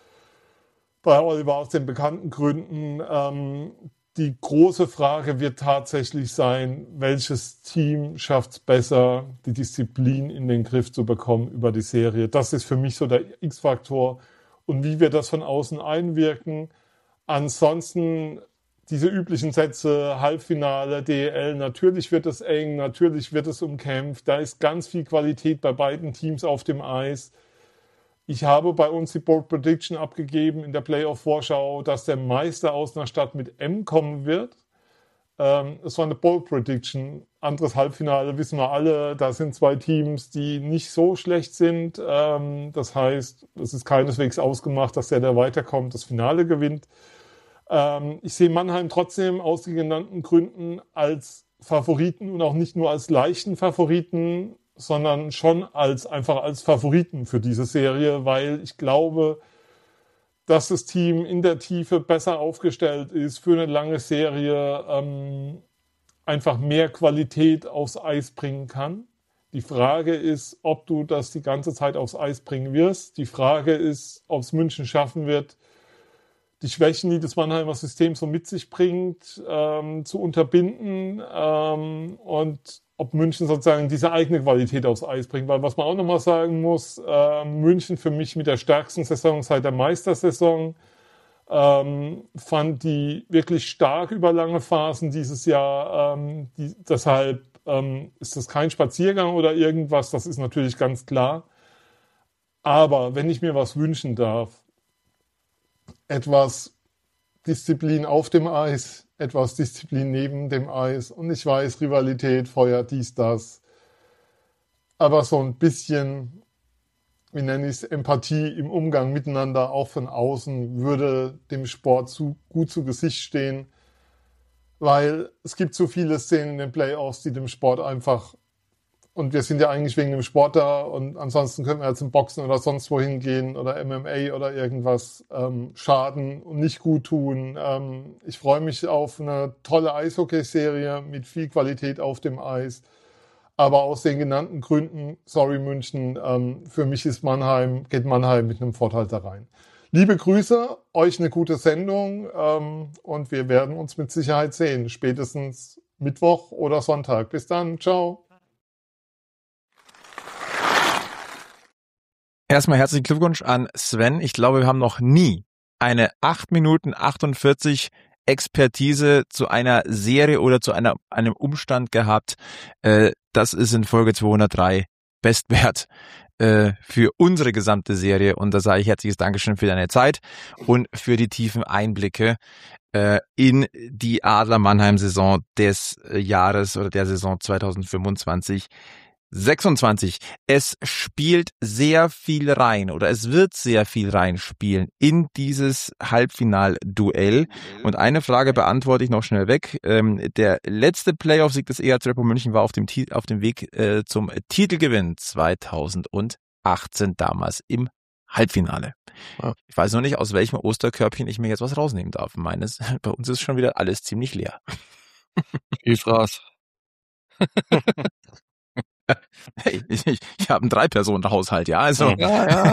Bei Oliver aus den bekannten Gründen. Ähm, die große Frage wird tatsächlich sein, welches Team schafft es besser, die Disziplin in den Griff zu bekommen über die Serie. Das ist für mich so der X-Faktor. Und wie wir das von außen einwirken. Ansonsten diese üblichen Sätze, Halbfinale, D E L, natürlich wird es eng, natürlich wird es umkämpft. Da ist ganz viel Qualität bei beiden Teams auf dem Eis. Ich habe bei uns die Bold Prediction abgegeben in der Playoff-Vorschau, dass der Meister aus einer Stadt mit M kommen wird. Ähm, es war eine Bold Prediction. Anderes Halbfinale wissen wir alle. Da sind zwei Teams, die nicht so schlecht sind. Ähm, das heißt, es ist keineswegs ausgemacht, dass der, der weiterkommt, das Finale gewinnt. Ähm, ich sehe Mannheim trotzdem aus den genannten Gründen als Favoriten und auch nicht nur als leichten Favoriten, sondern schon als einfach als Favoriten für diese Serie, weil ich glaube, dass das Team in der Tiefe besser aufgestellt ist für eine lange Serie, ähm, einfach mehr Qualität aufs Eis bringen kann. Die Frage ist, ob du das die ganze Zeit aufs Eis bringen wirst. Die Frage ist, ob es München schaffen wird, die Schwächen, die das Mannheimer System so mit sich bringt, ähm, zu unterbinden ähm, und ob München sozusagen diese eigene Qualität aufs Eis bringt. Weil was man auch nochmal sagen muss, äh, München für mich mit der stärksten Saison seit der Meistersaison, ähm, fand die wirklich stark über lange Phasen dieses Jahr. Ähm, die, deshalb ähm, ist das kein Spaziergang oder irgendwas, das ist natürlich ganz klar. Aber wenn ich mir was wünschen darf, etwas Disziplin auf dem Eis, etwas Disziplin neben dem Eis. Und ich weiß, Rivalität, Feuer, dies, das. Aber so ein bisschen, wie nenne ich es, Empathie im Umgang miteinander, auch von außen, würde dem Sport zu, gut zu Gesicht stehen. Weil es gibt so viele Szenen in den Playoffs, die dem Sport einfach, und wir sind ja eigentlich wegen dem Sport da und ansonsten könnten wir ja zum Boxen oder sonst wohin gehen oder M M A oder irgendwas ähm, schaden und nicht gut tun. Ähm, ich freue mich auf eine tolle Eishockey-Serie mit viel Qualität auf dem Eis. Aber aus den genannten Gründen, sorry München, ähm, für mich ist Mannheim, geht Mannheim mit einem Vorteil da rein. Liebe Grüße, euch eine gute Sendung ähm, und wir werden uns mit Sicherheit sehen, spätestens Mittwoch oder Sonntag. Bis dann, ciao. Erstmal herzlichen Glückwunsch an Sven. Ich glaube, wir haben noch nie eine acht Minuten achtundvierzig Expertise zu einer Serie oder zu einer, einem Umstand gehabt. Äh, das ist in Folge zweihundertdrei Bestwert äh, für unsere gesamte Serie. Und da sage ich herzliches Dankeschön für deine Zeit und für die tiefen Einblicke äh, in die Adler Mannheim-Saison des äh, Jahres oder der Saison zweitausendfünfundzwanzig. sechsundzwanzig. Es spielt sehr viel rein oder es wird sehr viel reinspielen in dieses Halbfinalduell. Und eine Frage beantworte ich noch schnell weg. Ähm, der letzte Playoff-Sieg des E H C Red Bull München war auf dem, Ti- auf dem Weg äh, zum Titelgewinn zweitausendachtzehn, damals im Halbfinale. Ja. Ich weiß noch nicht, aus welchem Osterkörbchen ich mir jetzt was rausnehmen darf. Meines, bei uns ist schon wieder alles ziemlich leer. Viel Spaß. Hey, ich, ich, ich habe einen Drei-Personen-Haushalt, ja. Also, Ja, ja.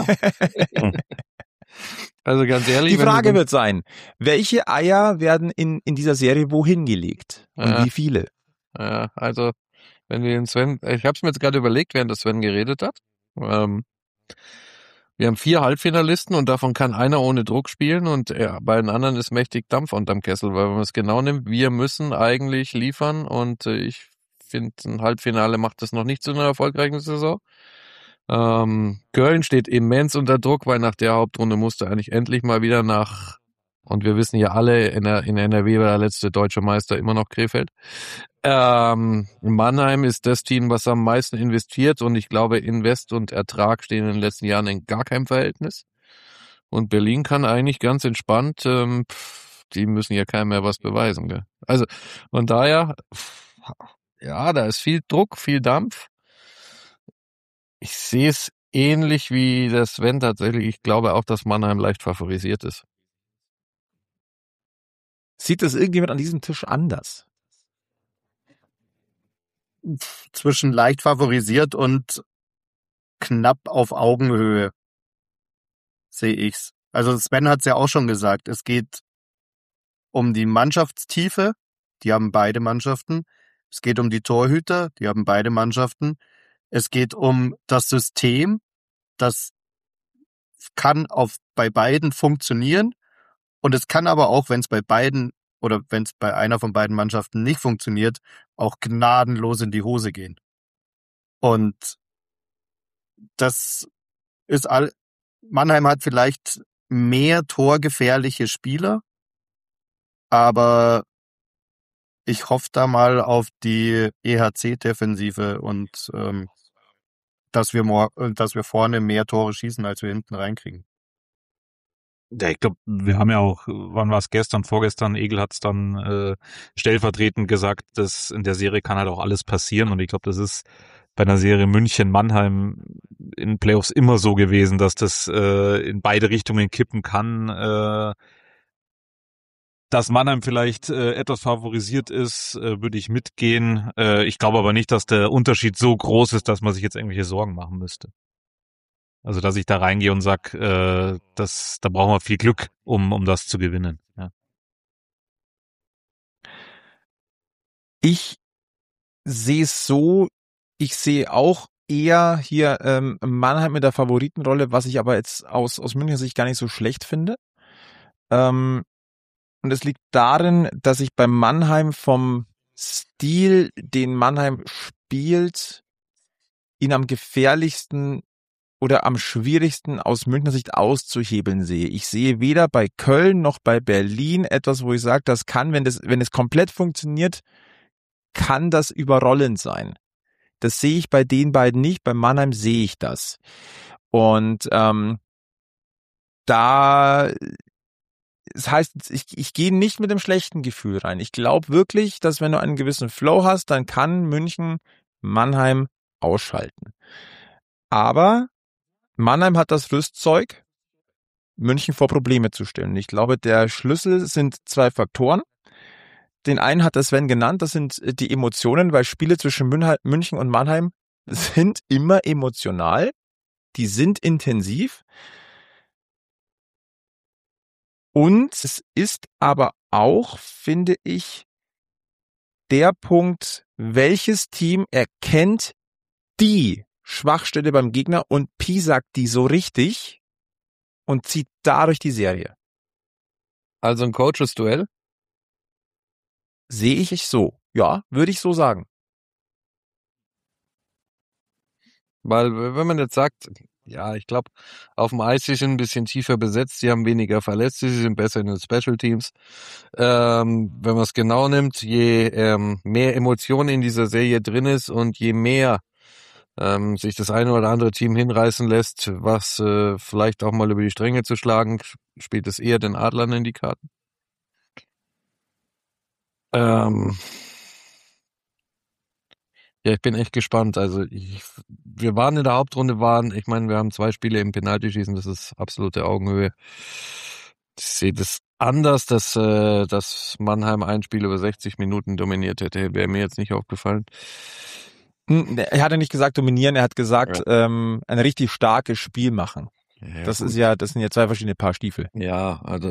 Also ganz ehrlich. die wenn Frage du- wird sein, welche Eier werden in, in dieser Serie wohin gelegt? Und Ja. wie viele? Ja, also, wenn wir den Sven, ich habe es mir jetzt gerade überlegt, während der Sven geredet hat. Ähm, wir haben vier Halbfinalisten und davon kann einer ohne Druck spielen und ja, bei den anderen ist mächtig Dampf unterm Kessel, weil wenn man es genau nimmt, wir müssen eigentlich liefern und äh, ich finde, ein Halbfinale macht das noch nicht zu einer erfolgreichen Saison. Ähm, Köln steht immens unter Druck, weil nach der Hauptrunde musste eigentlich endlich mal wieder nach, und wir wissen ja alle, in, der, in N R W war der letzte deutsche Meister immer noch Krefeld. Ähm, Mannheim ist das Team, was am meisten investiert und ich glaube, Invest und Ertrag stehen in den letzten Jahren in gar keinem Verhältnis. Und Berlin kann eigentlich ganz entspannt, ähm, pff, die müssen ja keinem mehr was beweisen. Gell? Also von daher, pff, ja, da ist viel Druck, viel Dampf. Ich sehe es ähnlich wie der Sven tatsächlich. Ich glaube auch, dass Mannheim leicht favorisiert ist. Sieht das irgendjemand an diesem Tisch anders? Zwischen leicht favorisiert und knapp auf Augenhöhe sehe ich's. Also Sven hat's ja auch schon gesagt. Es geht um die Mannschaftstiefe. Die haben beide Mannschaften. Es geht um die Torhüter. Die haben beide Mannschaften. Es geht um das System. Das kann auf bei beiden funktionieren. Und es kann aber auch, wenn es bei beiden oder wenn es bei einer von beiden Mannschaften nicht funktioniert, auch gnadenlos in die Hose gehen. Und das ist all. Mannheim hat vielleicht mehr torgefährliche Spieler, aber ich hoffe da mal auf die E H C-Defensive und ähm, dass wir mor- dass wir vorne mehr Tore schießen, als wir hinten reinkriegen. Ja, ich glaube, wir haben ja auch, wann war es gestern, vorgestern, Egel hat es dann äh, stellvertretend gesagt, dass in der Serie kann halt auch alles passieren und ich glaube, das ist bei einer Serie München-Mannheim in Playoffs immer so gewesen, dass das äh, in beide Richtungen kippen kann, äh, dass Mannheim vielleicht äh, etwas favorisiert ist, äh, würde ich mitgehen. Äh, ich glaube aber nicht, dass der Unterschied so groß ist, dass man sich jetzt irgendwelche Sorgen machen müsste. Also, dass ich da reingehe und sag, äh, das, da brauchen wir viel Glück, um, um das zu gewinnen. Ja. Ich sehe es so, ich sehe auch eher hier ähm, Mannheim mit der Favoritenrolle, was ich aber jetzt aus, aus Münchner Sicht gar nicht so schlecht finde. Ähm, und es liegt darin, dass ich bei Mannheim vom Stil, den Mannheim spielt, ihn am gefährlichsten oder am schwierigsten aus Münchner Sicht auszuhebeln sehe. Ich sehe weder bei Köln noch bei Berlin etwas, wo ich sage, das kann, wenn das, wenn es komplett funktioniert, kann das überrollend sein. Das sehe ich bei den beiden nicht. Bei Mannheim sehe ich das. Und ähm, da, das heißt, ich, ich gehe nicht mit dem schlechten Gefühl rein. Ich glaube wirklich, dass wenn du einen gewissen Flow hast, dann kann München Mannheim ausschalten. Aber Mannheim hat das Rüstzeug, München vor Probleme zu stellen. Ich glaube, der Schlüssel sind zwei Faktoren. Den einen hat der Sven genannt, das sind die Emotionen, weil Spiele zwischen München und Mannheim sind immer emotional, die sind intensiv. Und es ist aber auch, finde ich, der Punkt, welches Team erkennt die Schwachstelle beim Gegner und piesackt die so richtig und zieht dadurch die Serie. Also ein Coaches-Duell? Sehe ich so. Ja, würde ich so sagen. Weil wenn man jetzt sagt, ja, ich glaube, auf dem Eis sie sind ein bisschen tiefer besetzt, sie haben weniger Verletzte, sie sind besser in den Special Teams. Ähm, wenn man es genau nimmt, je ähm, mehr Emotionen in dieser Serie drin ist und je mehr ähm, sich das eine oder andere Team hinreißen lässt, was äh, vielleicht auch mal über die Stränge zu schlagen, spielt es eher den Adlern in die Karten. Ähm, ja, ich bin echt gespannt. Also ich, wir waren in der Hauptrunde, waren, ich meine, wir haben zwei Spiele im Penaltyschießen, das ist absolute Augenhöhe. Ich sehe das anders, dass, äh, dass Mannheim ein Spiel über sechzig Minuten dominiert hätte, wäre mir jetzt nicht aufgefallen. Hm, Er hat ja nicht gesagt dominieren, er hat gesagt, ähm, ein richtig starkes Spiel machen. Ja, Das gut. ist ja, das sind ja zwei verschiedene Paar Stiefel. Ja, also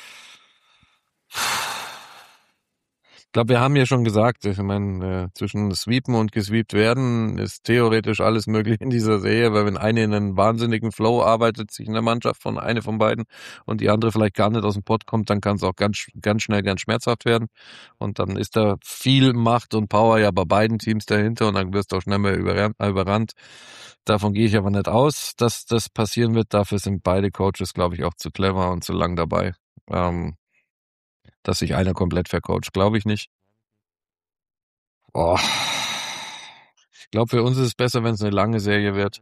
ich glaube, wir haben ja schon gesagt, ich meine, äh, zwischen Sweepen und gesweept werden ist theoretisch alles möglich in dieser Serie, weil wenn eine in einen wahnsinnigen Flow arbeitet, sich in der Mannschaft von eine von beiden und die andere vielleicht gar nicht aus dem Pott kommt, dann kann es auch ganz ganz schnell ganz schmerzhaft werden und dann ist da viel Macht und Power ja bei beiden Teams dahinter und dann wirst du auch schnell mal überrannt. überrannt. Davon gehe ich aber nicht aus, dass das passieren wird. Dafür sind beide Coaches, glaube ich, auch zu clever und zu lang dabei. Ähm, dass sich einer komplett vercoacht, glaube ich nicht. Oh. Ich glaube, für uns ist es besser, wenn es eine lange Serie wird.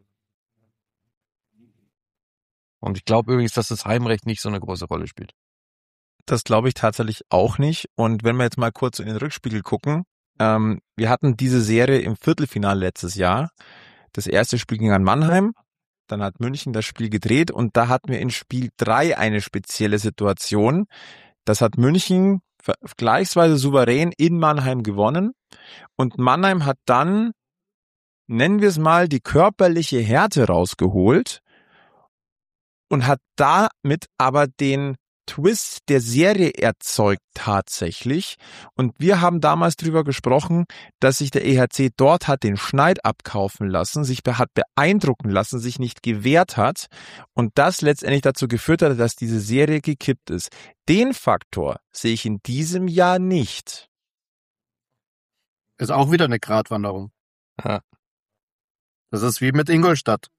Und ich glaube übrigens, dass das Heimrecht nicht so eine große Rolle spielt. Das glaube ich tatsächlich auch nicht. Und wenn wir jetzt mal kurz in den Rückspiegel gucken, ähm, wir hatten diese Serie im Viertelfinale letztes Jahr. Das erste Spiel ging an Mannheim. Dann hat München das Spiel gedreht und da hatten wir in Spiel drei eine spezielle Situation. Das hat München vergleichsweise souverän in Mannheim gewonnen und Mannheim hat dann, nennen wir es mal, die körperliche Härte rausgeholt und hat damit aber den Twist der Serie erzeugt tatsächlich. Und wir haben damals drüber gesprochen, dass sich der E H C dort hat den Schneid abkaufen lassen, sich hat beeindrucken lassen, sich nicht gewehrt hat und das letztendlich dazu geführt hat, dass diese Serie gekippt ist. Den Faktor sehe ich in diesem Jahr nicht. Ist auch wieder eine Gratwanderung. Ja. Das ist wie mit Ingolstadt.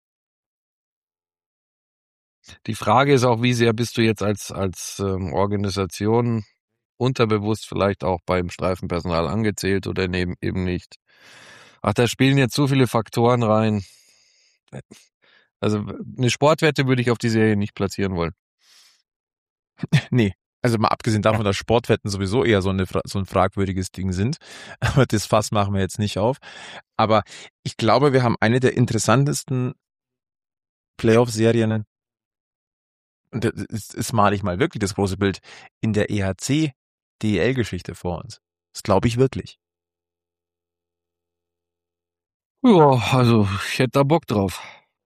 Die Frage ist auch, wie sehr bist du jetzt als, als ähm, Organisation unterbewusst vielleicht auch beim Streifenpersonal angezählt oder neben, eben nicht. Ach, da spielen jetzt so viele Faktoren rein. Also eine Sportwette würde ich auf die Serie nicht platzieren wollen. Nee, also mal abgesehen davon, dass Sportwetten sowieso eher so, eine, so ein fragwürdiges Ding sind. Aber das Fass machen wir jetzt nicht auf. Aber ich glaube, wir haben eine der interessantesten Playoff-Serien, und das, das male ich mal wirklich das große Bild, in der E H C-D E L-Geschichte vor uns. Das glaube ich wirklich. Ja, also ich hätte da Bock drauf.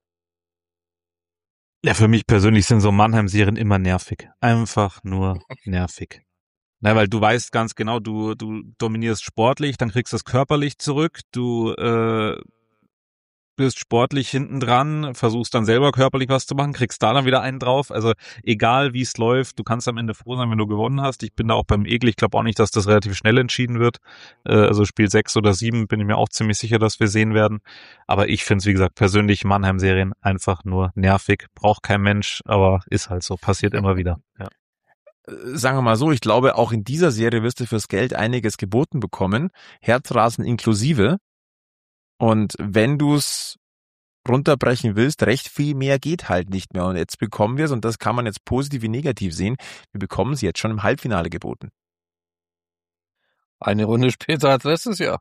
Ja, für mich persönlich sind so Mannheim-Serien immer nervig. Einfach nur nervig. Na, weil du weißt ganz genau, du du dominierst sportlich, dann kriegst du das körperlich zurück, du äh, bist sportlich hinten dran, versuchst dann selber körperlich was zu machen, kriegst da dann wieder einen drauf. Also egal wie es läuft, du kannst am Ende froh sein, wenn du gewonnen hast. Ich bin da auch beim Egel, ich glaube auch nicht, dass das relativ schnell entschieden wird. Äh, also Spiel sechs oder sieben bin ich mir auch ziemlich sicher, dass wir sehen werden. Aber ich finde es, wie gesagt, persönlich Mannheim-Serien einfach nur nervig. Braucht kein Mensch, aber ist halt so, passiert immer wieder. Ja. Sagen wir mal so, ich glaube, auch in dieser Serie wirst du fürs Geld einiges geboten bekommen, Herzrasen inklusive. Und wenn du es runterbrechen willst, recht viel mehr geht halt nicht mehr. Und jetzt bekommen wir es, und das kann man jetzt positiv wie negativ sehen, wir bekommen es jetzt schon im Halbfinale geboten. Eine Runde später als letztes Jahr.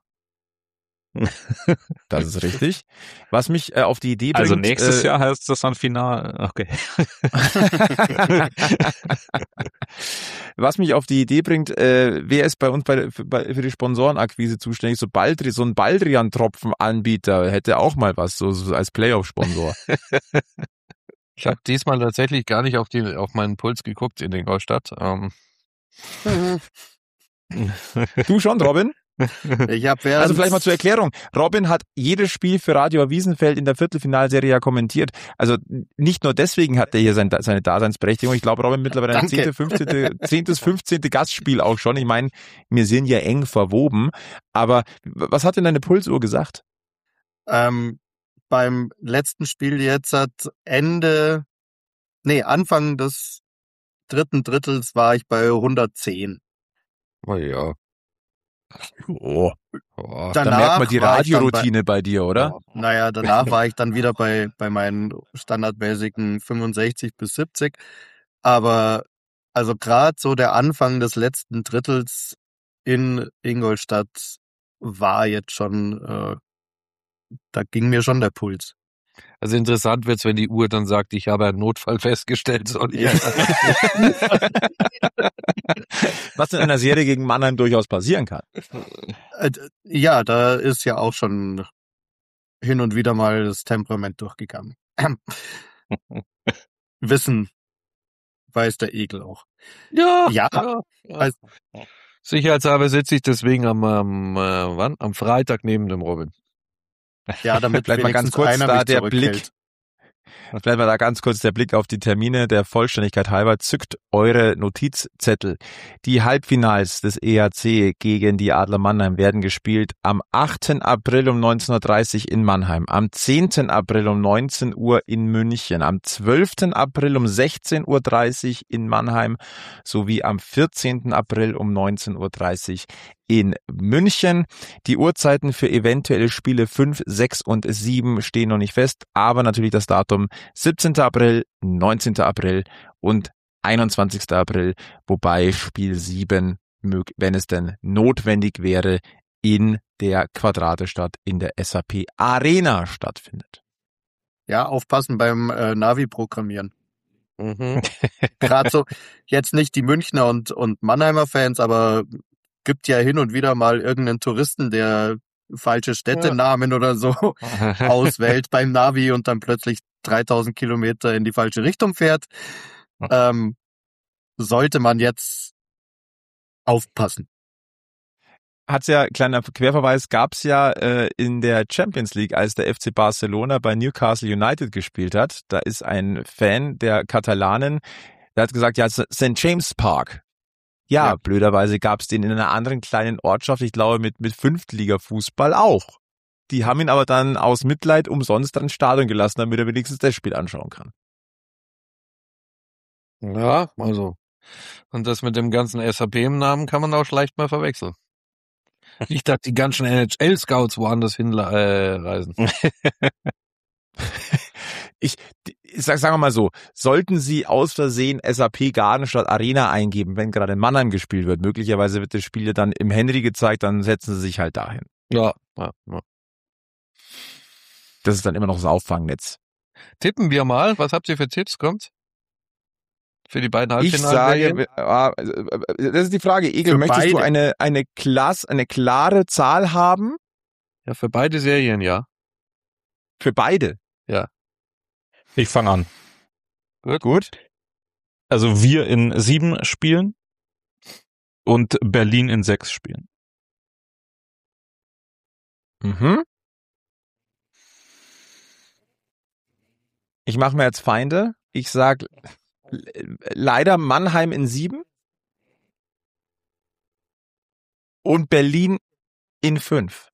Das ist richtig. Was mich äh, auf die Idee bringt... Also nächstes äh, Jahr heißt das dann Final. Okay. Was mich auf die Idee bringt, äh, wer ist bei uns bei, für, bei, für die Sponsorenakquise zuständig? So, Baldri, so ein Baldrian-Tropfen-Anbieter hätte auch mal was, so, so als Playoff-Sponsor. Ich habe diesmal tatsächlich gar nicht auf, die, auf meinen Puls geguckt in Ingolstadt. Ähm. Du schon, Robin? Ich hab Also vielleicht mal zur Erklärung. Robin hat jedes Spiel für Radio Wiesenfeld in der Viertelfinalserie ja kommentiert. Also nicht nur deswegen hat er hier sein, seine Daseinsberechtigung. Ich glaube, Robin mittlerweile ein zehnte, fünfzehnte, zehntes, fünfzehnte Gastspiel auch schon. Ich meine, wir sind ja eng verwoben. Aber was hat denn deine Pulsuhr gesagt? Ähm, beim letzten Spiel jetzt hat Ende, nee, Anfang des dritten Drittels war ich bei hundertzehn. Oh ja. Oh, Oh, da Danach merkt man die war ich dann Radioroutine bei, bei dir, oder? ja. Naja, danach war ich dann wieder bei, bei meinen standardmäßigen fünfundsechzig bis siebzig. Aber also gerade so der Anfang des letzten Drittels in Ingolstadt war jetzt schon, äh, da ging mir schon der Puls. Also interessant wird's, wenn die Uhr dann sagt, ich habe einen Notfall festgestellt. Soll ich Was in einer Serie gegen Mannheim durchaus passieren kann. Äh, Ja, da ist ja auch schon hin und wieder mal das Temperament durchgegangen. Wissen weiß der Egel auch. Ja, Ja, ja, ja. also- Sicherheitshalber sitze ich deswegen am, am, äh, wann? Am Freitag neben dem Robin. Ja, damit Vielleicht mal ganz wenigstens kurz einer da mich der zurückhält. Blick. Vielleicht mal da ganz kurz der Blick auf die Termine der Vollständigkeit halber. Zückt eure Notizzettel. Die Halbfinals des E H C gegen die Adler Mannheim werden gespielt am achten April um neunzehn Uhr dreißig in Mannheim, am zehnten April um neunzehn Uhr in München, am zwölften April um sechzehn Uhr dreißig in Mannheim sowie am vierzehnten April um neunzehn Uhr dreißig in München. Die Uhrzeiten für eventuelle Spiele fünf, sechs und sieben stehen noch nicht fest, aber natürlich das Datum siebzehnten April, neunzehnten April und einundzwanzigsten April, wobei Spiel sieben, wenn es denn notwendig wäre, in der Quadratestadt in der S A P Arena stattfindet. Ja, aufpassen beim äh, Navi-Programmieren. Mhm. Gerade so, jetzt nicht die Münchner und, und Mannheimer Fans, aber gibt ja hin und wieder mal irgendeinen Touristen, der falsche Städtenamen oder so auswählt beim Navi und dann plötzlich dreitausend Kilometer in die falsche Richtung fährt. Ähm, sollte man jetzt aufpassen. Hat's ja, kleiner Querverweis, gab's ja äh, in der Champions League, als der F C Barcelona bei Newcastle United gespielt hat. Da ist ein Fan der Katalanen, der hat gesagt, ja, Sankt James Park. Ja, Ja. blöderweise gab's den in einer anderen kleinen Ortschaft, ich glaube mit mit Fünftliga-Fußball auch. Die haben ihn aber dann aus Mitleid umsonst ins Stadion gelassen, damit er wenigstens das Spiel anschauen kann. Ja, also. Und das mit dem ganzen S A P im Namen kann man auch leicht mal verwechseln. Nicht, dass die ganzen N H L-Scouts woanders hinreisen. Äh, Ich, ich sag, sagen wir mal so, sollten Sie aus Versehen S A P Garden statt Arena eingeben, wenn gerade in Mannheim gespielt wird, möglicherweise wird das Spiel ja dann im Henry gezeigt, dann setzen Sie sich halt dahin. ja, ja, ja. Das ist dann immer noch das Auffangnetz. Tippen wir mal. Was habt ihr für Tipps? Kommt? Für die beiden Ich Halbfinalserien? sage, äh, das ist die Frage, Egel, Für möchtest du beide. eine, eine Klasse, eine klare Zahl haben Ja, für beide Serien, ja. für beide? Ich fange an. Gut. Gut. Also wir in sieben Spielen und Berlin in sechs Spielen. Mhm. Ich mache mir jetzt Feinde. Ich sag le- leider Mannheim in sieben und Berlin in fünf.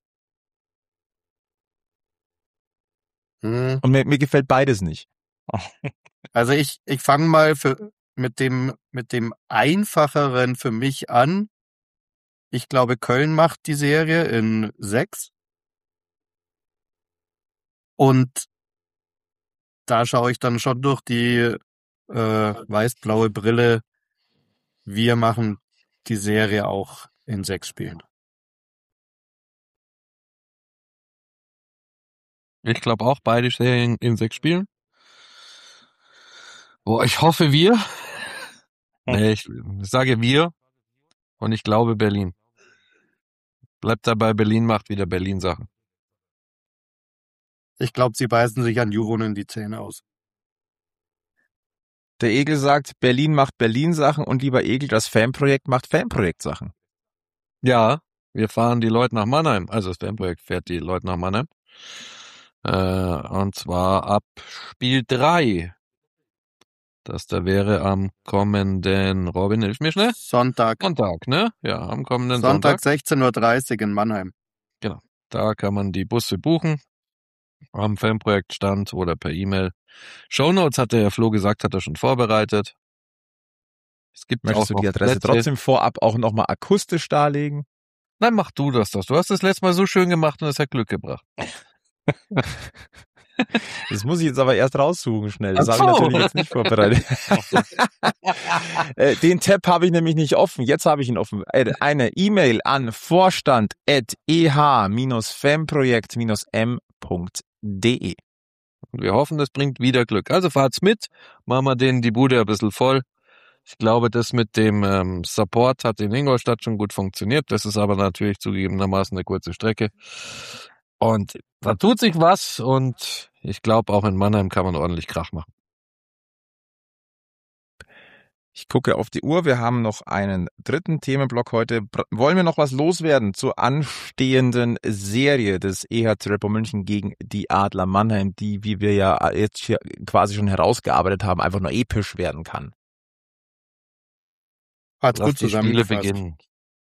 Hm. Und mir, mir gefällt beides nicht. Also ich, ich fange mal für, mit dem, mit dem einfacheren für mich an. Ich glaube, Köln macht die Serie in sechs. Und da schaue ich dann schon durch die äh, weiß-blaue Brille. Wir machen die Serie auch in sechs Spielen. Ich glaube auch beide Serien in sechs Spielen. Boah, ich hoffe wir. Nee, ich sage wir. Und ich glaube Berlin. Bleibt dabei, Berlin macht wieder Berlin Sachen. Ich glaube, sie beißen sich an Juronen die Zähne aus. Der Egel sagt, Berlin macht Berlin-Sachen und lieber Egel, das Fanprojekt macht Fanprojekt-Sachen. Ja, wir fahren die Leute nach Mannheim. Also das Fanprojekt fährt die Leute nach Mannheim. Äh, und zwar ab Spiel drei. Das da wäre am kommenden, Robin, hilf mir schnell. Sonntag. Sonntag, ne? Ja, am kommenden Sonntag. Sonntag sechzehn Uhr dreißig in Mannheim. Da kann man die Busse buchen. Am Fanprojektstand oder per E-Mail. Shownotes hat der Flo gesagt, hat er schon vorbereitet. Es gibt Möchtest auch du die noch Adresse Plätze. trotzdem vorab auch nochmal akustisch darlegen? Nein, mach du das doch. Du hast das letzte Mal so schön gemacht und es hat Glück gebracht. Das muss ich jetzt aber erst raussuchen schnell. Das Ach habe ich so. natürlich jetzt nicht vorbereitet. Äh, Den Tab habe ich nämlich nicht offen. Jetzt habe ich ihn offen. Äh, Eine E-Mail an vorstand at e h femprojekt m punkt d e. Und wir hoffen, das bringt wieder Glück. Also fahrt's mit, machen wir denen die Bude ein bisschen voll. Ich glaube, das mit dem ähm, Support hat in Ingolstadt schon gut funktioniert. Das ist aber natürlich zugegebenermaßen eine kurze Strecke. Und da tut sich was und ich glaube, auch in Mannheim kann man ordentlich Krach machen. Ich gucke auf die Uhr. Wir haben noch einen dritten Themenblock heute. Br- Wollen wir noch was loswerden zur anstehenden Serie des E H C Red Bull München gegen die Adler Mannheim, die, wie wir ja jetzt hier quasi schon herausgearbeitet haben, einfach nur episch werden kann? Hat's Lass gut die Spiele zusammengefasst. beginnen.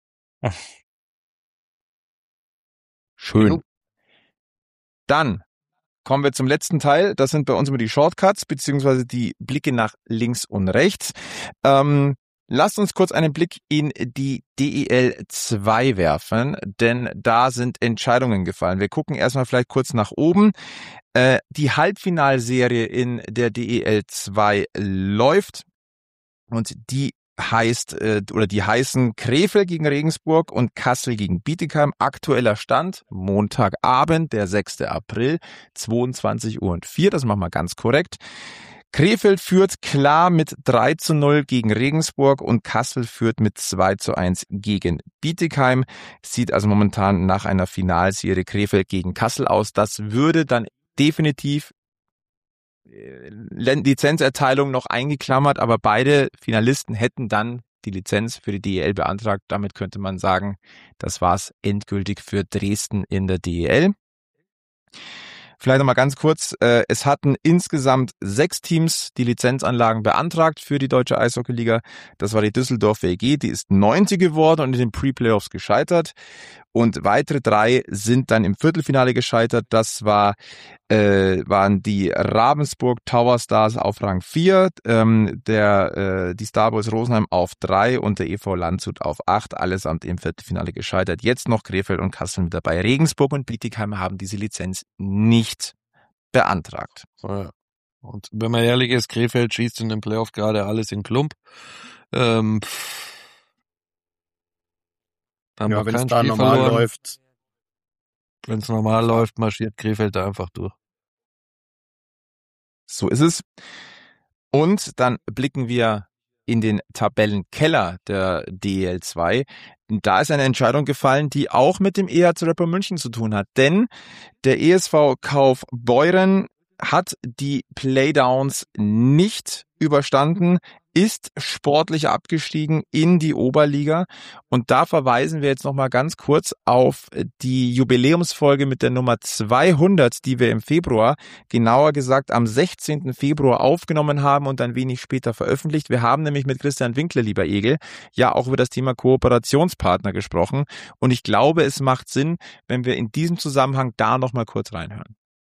Schön. Dann kommen wir zum letzten Teil. Das sind bei uns immer die Shortcuts, beziehungsweise die Blicke nach links und rechts. Ähm, lasst uns kurz einen Blick in die D E L zwei werfen, denn da sind Entscheidungen gefallen. Wir gucken erstmal vielleicht kurz nach oben. Äh, die Halbfinalserie in der D E L zwei läuft und die heißt äh, oder die heißen Krefeld gegen Regensburg und Kassel gegen Bietigheim. Aktueller Stand Montagabend, der sechster April, zweiundzwanzig Uhr und vier. Das machen wir ganz korrekt. Krefeld führt klar mit drei zu null gegen Regensburg und Kassel führt mit zwei zu eins gegen Bietigheim. Sieht also momentan nach einer Finalserie Krefeld gegen Kassel aus. Das würde dann definitiv Lizenzerteilung noch eingeklammert, aber beide Finalisten hätten dann die Lizenz für die D E L beantragt. Damit könnte man sagen, das war's endgültig für Dresden in der D E L. Vielleicht nochmal ganz kurz, äh, es hatten insgesamt sechs Teams die Lizenzanlagen beantragt für die Deutsche Eishockeyliga. Das war die Düsseldorf W G, die ist neunte geworden und in den Pre-Playoffs gescheitert. Und weitere drei sind dann im Viertelfinale gescheitert. Das war äh, waren die Ravensburg Tower Stars auf Rang vier, ähm, der äh, die Starboys Rosenheim auf drei und der E V Landshut auf acht, allesamt im Viertelfinale gescheitert. Jetzt noch Krefeld und Kassel mit dabei. Regensburg und Bietigheim haben diese Lizenz nicht beantragt. Ja. Und wenn man ehrlich ist, Krefeld schießt in den Playoff gerade alles in Klump. Ähm, pff. Haben Ja, wir wenn es kein da Spiel normal verloren. läuft. Wenn es normal läuft, marschiert Krefeld da einfach durch. So ist es. Und dann blicken wir in den Tabellenkeller der D E L zwei. Und da ist eine Entscheidung gefallen, die auch mit dem E H C Red Bull München zu tun hat. Denn der E S V Kaufbeuren hat die Playdowns nicht überstanden, ist sportlich abgestiegen in die Oberliga. Und da verweisen wir jetzt nochmal ganz kurz auf die Jubiläumsfolge mit der Nummer zweihundert, die wir im Februar, genauer gesagt am sechzehnten Februar aufgenommen haben und ein wenig später veröffentlicht. Wir haben nämlich mit Christian Winkler, lieber Egel, ja auch über das Thema Kooperationspartner gesprochen. Und ich glaube, es macht Sinn, wenn wir in diesem Zusammenhang da nochmal kurz reinhören.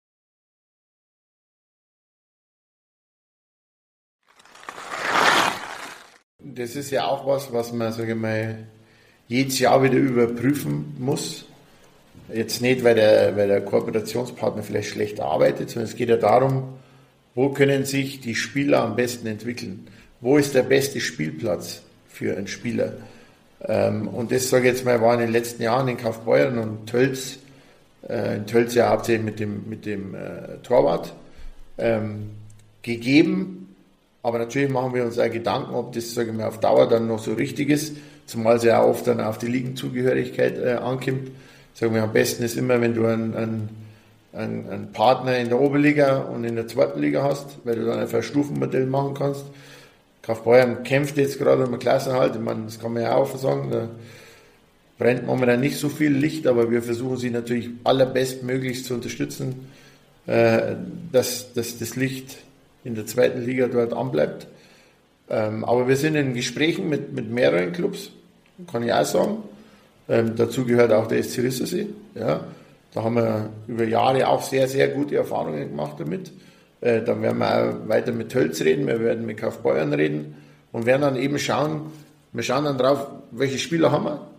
Das ist ja auch was, was man, sage ich mal, jedes Jahr wieder überprüfen muss. Jetzt nicht, weil der, weil der Kooperationspartner vielleicht schlecht arbeitet, sondern es geht ja darum, wo können sich die Spieler am besten entwickeln? Wo ist der beste Spielplatz für einen Spieler? Und das, sage ich jetzt mal, war in den letzten Jahren in Kaufbeuren und Tölz, in Tölz ja hauptsächlich mit dem, mit dem Torwart, gegeben. Aber natürlich machen wir uns auch Gedanken, ob das, sage ich mal, auf Dauer dann noch so richtig ist, zumal es ja auch oft dann auf die Ligenzugehörigkeit äh, ankommt. Sagen wir, am besten ist immer, wenn du einen, einen, einen, einen Partner in der Oberliga und in der zweiten Liga hast, weil du dann einfach ein Stufenmodell machen kannst. Kaufbeuren kämpft jetzt gerade um einen Klassenerhalt, ich meine, das kann man ja auch sagen, da brennt momentan nicht so viel Licht, aber wir versuchen sie natürlich allerbestmöglichst zu unterstützen, äh, dass, dass das Licht in der zweiten Liga dort anbleibt. Ähm, aber wir sind in Gesprächen mit, mit mehreren Clubs, kann ich auch sagen. Ähm, dazu gehört auch der S C Rissersee. Ja. Da haben wir über Jahre auch sehr, sehr gute Erfahrungen gemacht damit. Äh, dann werden wir auch weiter mit Tölz reden, wir werden mit Kaufbeuren reden und werden dann eben schauen, wir schauen dann drauf, welche Spieler haben wir,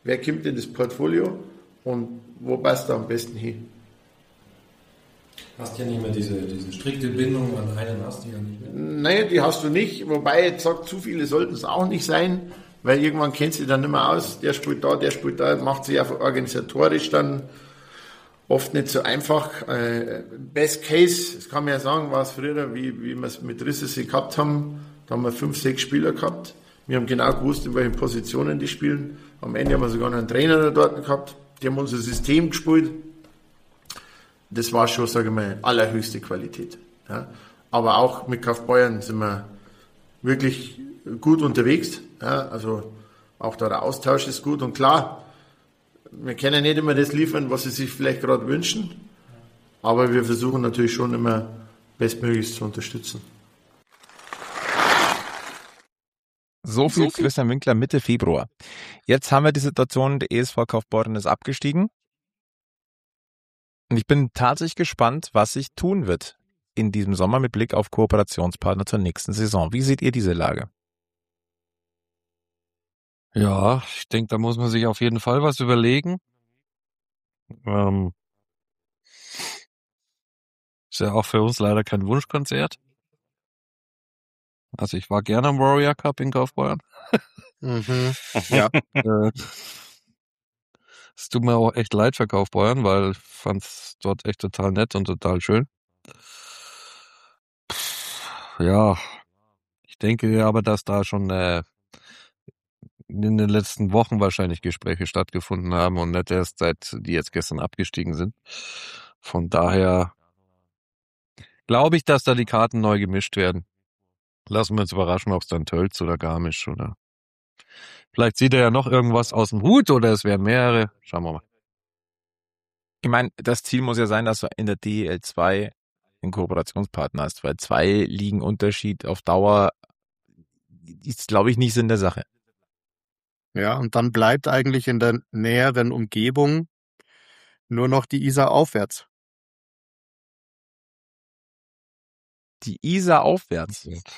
wer kommt in das Portfolio und wo passt er am besten hin. Hast ja nicht mehr diese, diese strikte Bindung an einen, hast du ja nicht mehr. Nein, die hast du nicht, wobei jetzt sagt, zu viele sollten es auch nicht sein, weil irgendwann kennst du dann nicht mehr aus, der spielt da, der spielt da, macht sich einfach organisatorisch dann oft nicht so einfach. Äh, Best Case, das kann man ja sagen, war es früher, wie, wie wir es mit Rissese gehabt haben, da haben wir fünf, sechs Spieler gehabt. Wir haben genau gewusst, in welchen Positionen die spielen. Am Ende haben wir sogar noch einen Trainer dort gehabt, die haben unser System gespielt. Das war schon, sage ich mal, allerhöchste Qualität. Ja. Aber auch mit Kaufbeuren sind wir wirklich gut unterwegs. Ja. Also auch da der Austausch ist gut. Und klar, wir können nicht immer das liefern, was sie sich vielleicht gerade wünschen. Aber wir versuchen natürlich schon immer bestmöglichst zu unterstützen. So viel Christian Winkler Mitte Februar. Jetzt haben wir die Situation, der E S V Kaufbeuren ist abgestiegen. Und ich bin tatsächlich gespannt, was sich tun wird in diesem Sommer mit Blick auf Kooperationspartner zur nächsten Saison. Wie seht ihr diese Lage? Ja, ich denke, da muss man sich auf jeden Fall was überlegen. Ähm, ist ja auch für uns leider kein Wunschkonzert. Also ich war gerne am Warrior Cup in Kaufbeuren. Mhm. Ja. Äh, Es tut mir auch echt leid für Kaufbeuren, weil ich fand's dort echt total nett und total schön. Ja, ich denke aber, dass da schon äh, in den letzten Wochen wahrscheinlich Gespräche stattgefunden haben und nicht erst seit die jetzt gestern abgestiegen sind. Von daher glaube ich, dass da die Karten neu gemischt werden. Lassen wir uns überraschen, ob es dann Tölz oder Garmisch oder vielleicht sieht er ja noch irgendwas aus dem Hut oder es werden mehrere. Schauen wir mal. Ich meine, das Ziel muss ja sein, dass du in der D E L zwei einen Kooperationspartner hast, weil zwei Ligen Unterschied auf Dauer ist, glaube ich, nicht Sinn der Sache. Ja, und dann bleibt eigentlich in der näheren Umgebung nur noch die Isar aufwärts. Die Isar aufwärts. Jetzt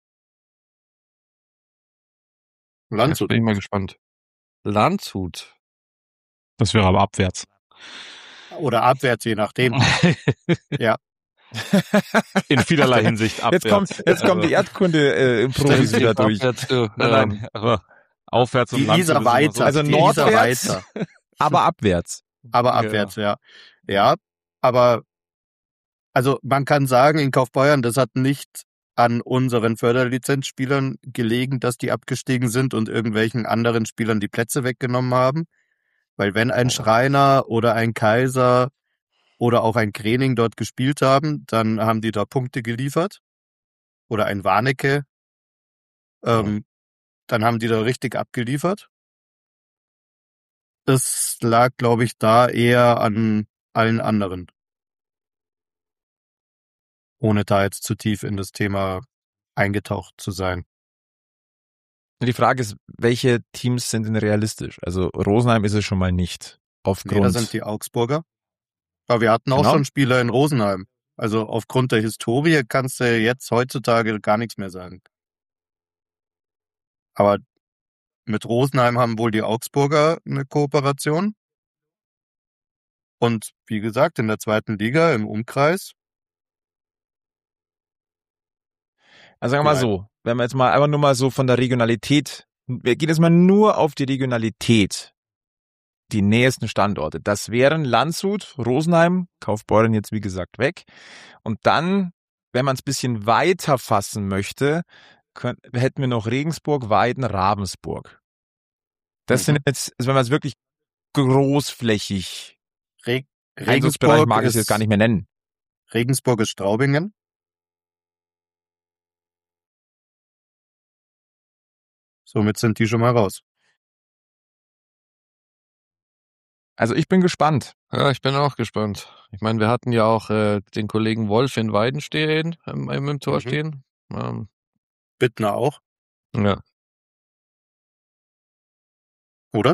Landshut. bin ich mal gespannt. Landshut. Das wäre aber abwärts. Oder abwärts, je nachdem. Ja. In vielerlei Hinsicht abwärts. Jetzt kommt, jetzt kommt die Erdkunde äh, im Profis wieder durch. Abwärts, du. Nein, Ähm, nein, aber aufwärts und Die Landshut Isar ist immer weiter. so. Also die Isar nordwärts, weiter. aber abwärts. Aber abwärts, ja. Ja, aber also man kann sagen, in Kaufbeuren, das hat nicht an unseren Förderlizenzspielern gelegen, dass die abgestiegen sind und irgendwelchen anderen Spielern die Plätze weggenommen haben. Weil wenn ein Schreiner oder ein Kaiser oder auch ein Krening dort gespielt haben, dann haben die da Punkte geliefert. Oder ein Warnecke. Ähm, dann haben die da richtig abgeliefert. Das lag, glaube ich, da eher an allen anderen. Ohne da jetzt zu tief in das Thema eingetaucht zu sein. Die Frage ist, welche Teams sind denn realistisch? Also Rosenheim ist es schon mal nicht. Aufgrund. Nee, da sind die Augsburger. Aber wir hatten auch Genau. schon Spieler in Rosenheim. Also aufgrund der Historie kannst du jetzt heutzutage gar nichts mehr sagen. Aber mit Rosenheim haben wohl die Augsburger eine Kooperation. Und wie gesagt, in der zweiten Liga im Umkreis. Also sagen wir mal so, wenn wir jetzt mal einfach nur mal so von der Regionalität, wir gehen jetzt mal nur auf die Regionalität, die nächsten Standorte. Das wären Landshut, Rosenheim, Kaufbeuren jetzt wie gesagt weg. Und dann, wenn man es ein bisschen weiter fassen möchte, können, hätten wir noch Regensburg, Weiden, Ravensburg. Das Mhm. sind jetzt, also wenn man es wirklich großflächig, Reg Einsatzbereich Regensburg mag ich ist, es jetzt gar nicht mehr nennen. Regensburg ist Straubingen. Somit sind die schon mal raus. Also ich bin gespannt. Ja, ich bin auch gespannt. Ich meine, wir hatten ja auch äh, den Kollegen Wolf in Weiden stehen, im, im, im Tor Mhm. stehen. Ähm, Bittner auch, ja. oder?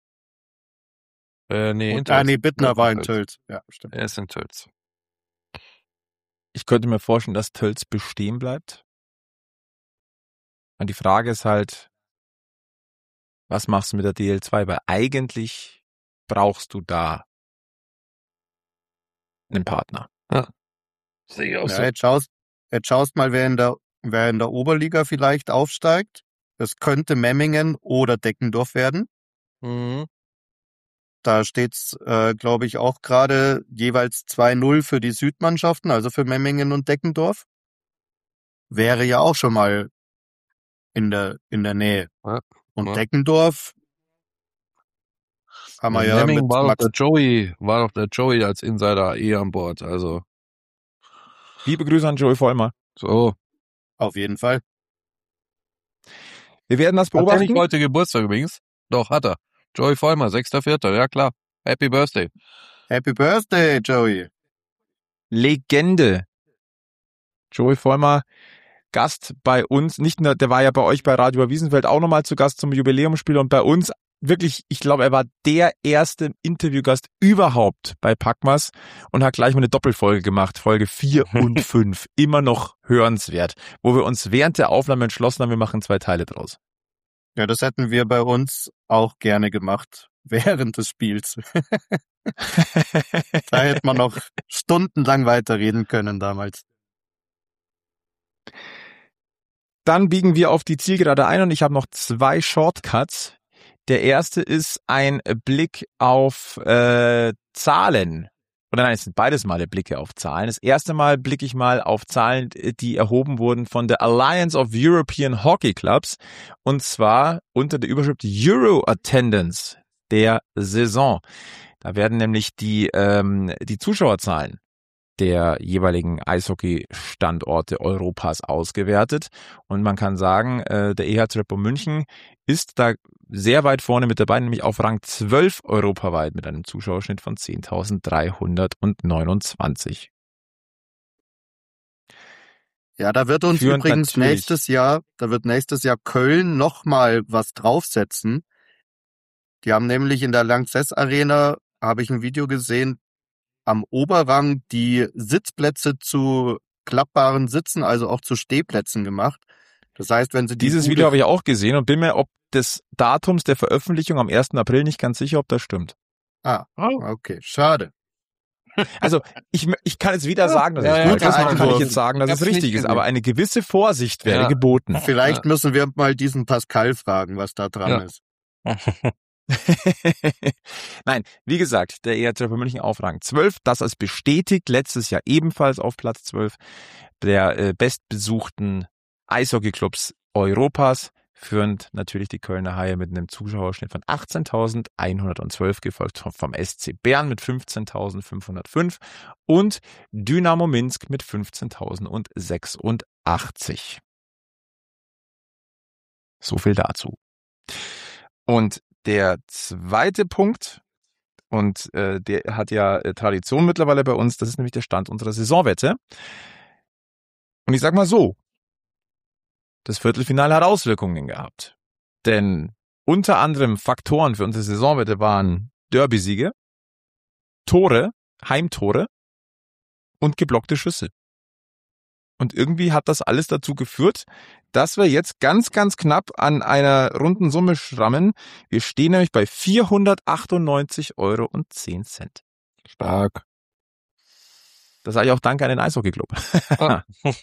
Äh, nee, in Und, ah, Tölz. nee, Bittner war in Tölz. Tölz. Ja, stimmt. Er ist in Tölz. Ich könnte mir vorstellen, dass Tölz bestehen bleibt. Und die Frage ist halt, was machst du mit der D L zwei? Weil eigentlich brauchst du da einen Partner. Sehe ich auch Ja, so. jetzt schaust, jetzt schaust mal, wer in der, wer in der Oberliga vielleicht aufsteigt. Das könnte Memmingen oder Deckendorf werden. Mhm. Da steht's, äh, glaube ich, auch gerade jeweils zwei null für die Südmannschaften, also für Memmingen und Deckendorf. Wäre ja auch schon mal in der, in der Nähe. Ja, Und ja. Deckendorf haben wir In ja Memmingen mit war doch Max. der Joey, war doch der Joey als Insider eh an Bord. Also Liebe Grüße an Joey Vollmer. so. Auf jeden Fall. Wir werden das Hat er beobachten. nicht heute Geburtstag übrigens? Doch, hat er. Joey Vollmer, sechster Vierter, ja klar. Happy Birthday. Happy Birthday, Joey. Legende. Joey Vollmer, Gast bei uns, nicht nur, der war ja bei euch bei Radio Wiesenfeld auch nochmal zu Gast zum Jubiläumsspiel und bei uns wirklich, ich glaube, er war der erste Interviewgast überhaupt bei Packmas und hat gleich mal eine Doppelfolge gemacht, Folge vier und fünf, immer noch hörenswert, wo wir uns während der Aufnahme entschlossen haben, wir machen zwei Teile draus. Ja, das hätten wir bei uns auch gerne gemacht während des Spiels. Da hätte man noch stundenlang weiterreden können damals. Dann biegen wir auf die Zielgerade ein und ich habe noch zwei Shortcuts. Der erste ist ein Blick auf äh, Zahlen. Oder nein, es sind beides Male Blicke auf Zahlen. Das erste Mal blicke ich mal auf Zahlen, die erhoben wurden von der Alliance of European Hockey Clubs. Und zwar unter der Überschrift Euro Attendance der Saison. Da werden nämlich die, ähm, die Zuschauerzahlen der jeweiligen Eishockey-Standorte Europas ausgewertet. Und man kann sagen, äh, der E H C Red Bull München ist da sehr weit vorne mit dabei, nämlich auf Rang zwölf europaweit mit einem Zuschauerschnitt von zehntausenddreihundertneunundzwanzig. Ja, da wird uns Führend übrigens natürlich- nächstes Jahr, da wird nächstes Jahr Köln nochmal was draufsetzen. Die haben nämlich in der Lanxess Arena, habe ich ein Video gesehen, am Oberrang die Sitzplätze zu klappbaren Sitzen, also auch zu Stehplätzen gemacht. Das heißt, wenn sie die Dieses Bude- Video habe ich auch gesehen und bin mir ob des Datums der Veröffentlichung am ersten April nicht ganz sicher, ob das stimmt. Ah, okay, schade. Also ich, ich kann jetzt wieder sagen, dass Ja, es ja, gut ja, ist, kein dann kann ich Einwurf. jetzt sagen, dass Ich es hab's nicht richtig ist, gesehen. aber eine gewisse Vorsicht wäre Ja. geboten. Vielleicht Ja. müssen wir mal diesen Pascal fragen, was da dran Ja. ist. Nein, wie gesagt, der E H C Red Bull München auf Rang zwölf, das ist bestätigt, letztes Jahr ebenfalls auf Platz zwölf der äh, bestbesuchten Eishockeyclubs Europas, führend natürlich die Kölner Haie mit einem Zuschauerschnitt von achtzehntausendeinhundertzwölf, gefolgt vom S C Bern mit fünfzehntausendfünfhundertfünf und Dynamo Minsk mit fünfzehntausendsechsundachtzig. So viel dazu. Und der zweite Punkt, und äh, der hat ja äh, Tradition mittlerweile bei uns, das ist nämlich der Stand unserer Saisonwette. Und ich sag mal so, das Viertelfinale hat Auswirkungen gehabt. Denn unter anderem Faktoren für unsere Saisonwette waren Derby-Siege, Tore, Heimtore und geblockte Schüsse. Und irgendwie hat das alles dazu geführt, dass wir jetzt ganz, ganz knapp an einer runden Summe schrammen. Wir stehen nämlich bei vierhundertachtundneunzig Euro und zehn Cent. Stark. Das sage ich auch danke an den Eishockey-Club. Ah.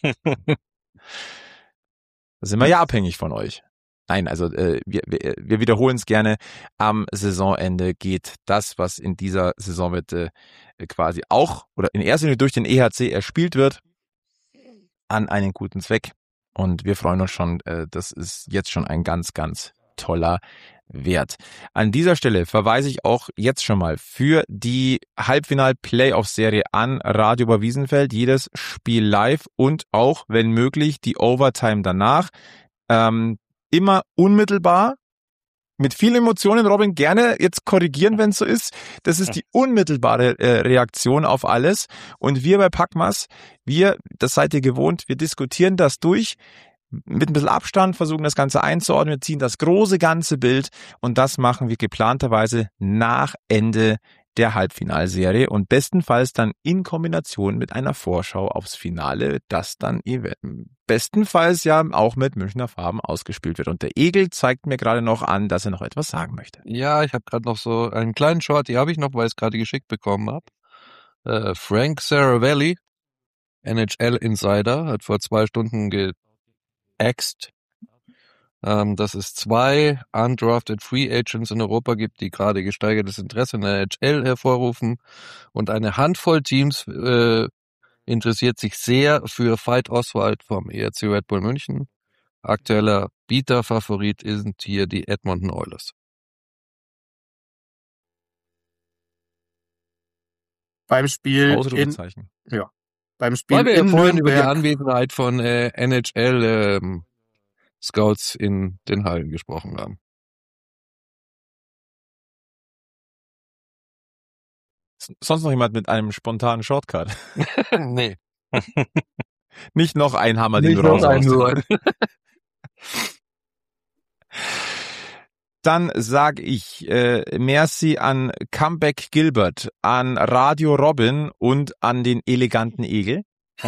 Da sind wir ja abhängig von euch. Nein, also äh, wir, wir, wir wiederholen es gerne. Am Saisonende geht das, was in dieser Saisonwette äh, quasi auch oder in erster Linie durch den E H C erspielt wird, an einen guten Zweck. Und wir freuen uns schon, äh, das ist jetzt schon ein ganz, ganz toller Wert. An dieser Stelle verweise ich auch jetzt schon mal für die Halbfinal-Playoff-Serie an Radio Oberwiesenfeld. Jedes Spiel live und auch, wenn möglich, die Overtime danach. Ähm, immer unmittelbar. Mit vielen Emotionen, Robin, gerne jetzt korrigieren, wenn es so ist. Das ist die unmittelbare äh, Reaktion auf alles. Und wir bei Packmas, wir, das seid ihr gewohnt, wir diskutieren das durch, mit ein bisschen Abstand, versuchen das Ganze einzuordnen, wir ziehen das große ganze Bild und das machen wir geplanterweise nach Ende der Halbfinalserie und bestenfalls dann in Kombination mit einer Vorschau aufs Finale, das dann bestenfalls ja auch mit Münchner Farben ausgespielt wird. Und der Egel zeigt mir gerade noch an, dass er noch etwas sagen möchte. Ja, ich habe gerade noch so einen kleinen Short, die habe ich noch, weil ich es gerade geschickt bekommen habe. Äh, Frank Saravelli, N H L-Insider, hat vor zwei Stunden geaxt, ähm, dass es zwei undrafted Free Agents in Europa gibt, die gerade gesteigertes Interesse in der N H L hervorrufen. Und eine Handvoll Teams äh, interessiert sich sehr für Veit Oswald vom E R C Red Bull München. Aktueller Bieterfavorit sind hier die Edmonton Oilers. Beim Spiel in, Ausrufezeichen. ja, beim Spiel Weil wir ja in vorhin über die Nürnberg, Anwesenheit von äh, N H L ähm, Scouts in den Hallen gesprochen haben. Sonst noch jemand mit einem spontanen Shortcut? Nee. Nicht noch ein Hammer, den Nicht du noch einen raushaust. nur. Dann sag ich äh, merci an Comeback Gilbert, an Radio Robin und an den eleganten Egel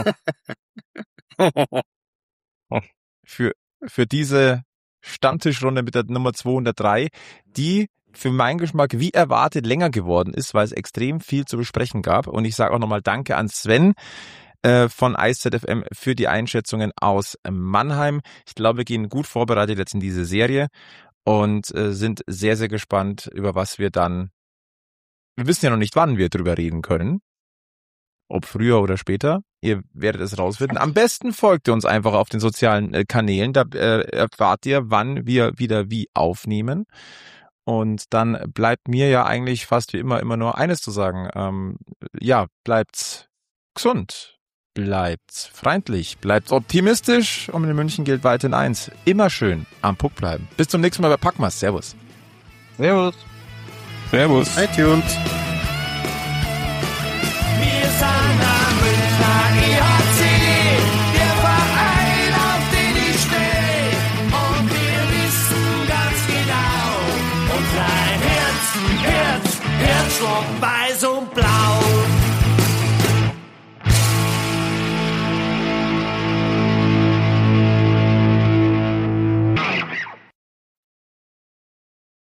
für für diese Stammtischrunde mit der Nummer zweihundertdrei, die für meinen Geschmack wie erwartet länger geworden ist, weil es extrem viel zu besprechen gab. Und ich sage auch nochmal Danke an Sven äh, von I C Z F M für die Einschätzungen aus Mannheim. Ich glaube, wir gehen gut vorbereitet jetzt in diese Serie und äh, sind sehr, sehr gespannt, über was wir dann, wir wissen ja noch nicht, wann wir drüber reden können. Ob früher oder später. Ihr werdet es rausfinden. Am besten folgt ihr uns einfach auf den sozialen äh, Kanälen. Da äh, erfahrt ihr, wann wir wieder wie aufnehmen. Und dann bleibt mir ja eigentlich fast wie immer immer nur eines zu sagen. Ähm, ja, bleibt gesund, bleibt freundlich, bleibt optimistisch und in München gilt weiterhin eins. Immer schön am Puck bleiben. Bis zum nächsten Mal bei Packmas. Servus. Servus. Servus. iTunes. Wir sind am Münchner E H C, der Verein, auf den ich stehe. Und wir wissen ganz genau, unser Herz, Herz, Herzschlag weiß und blau.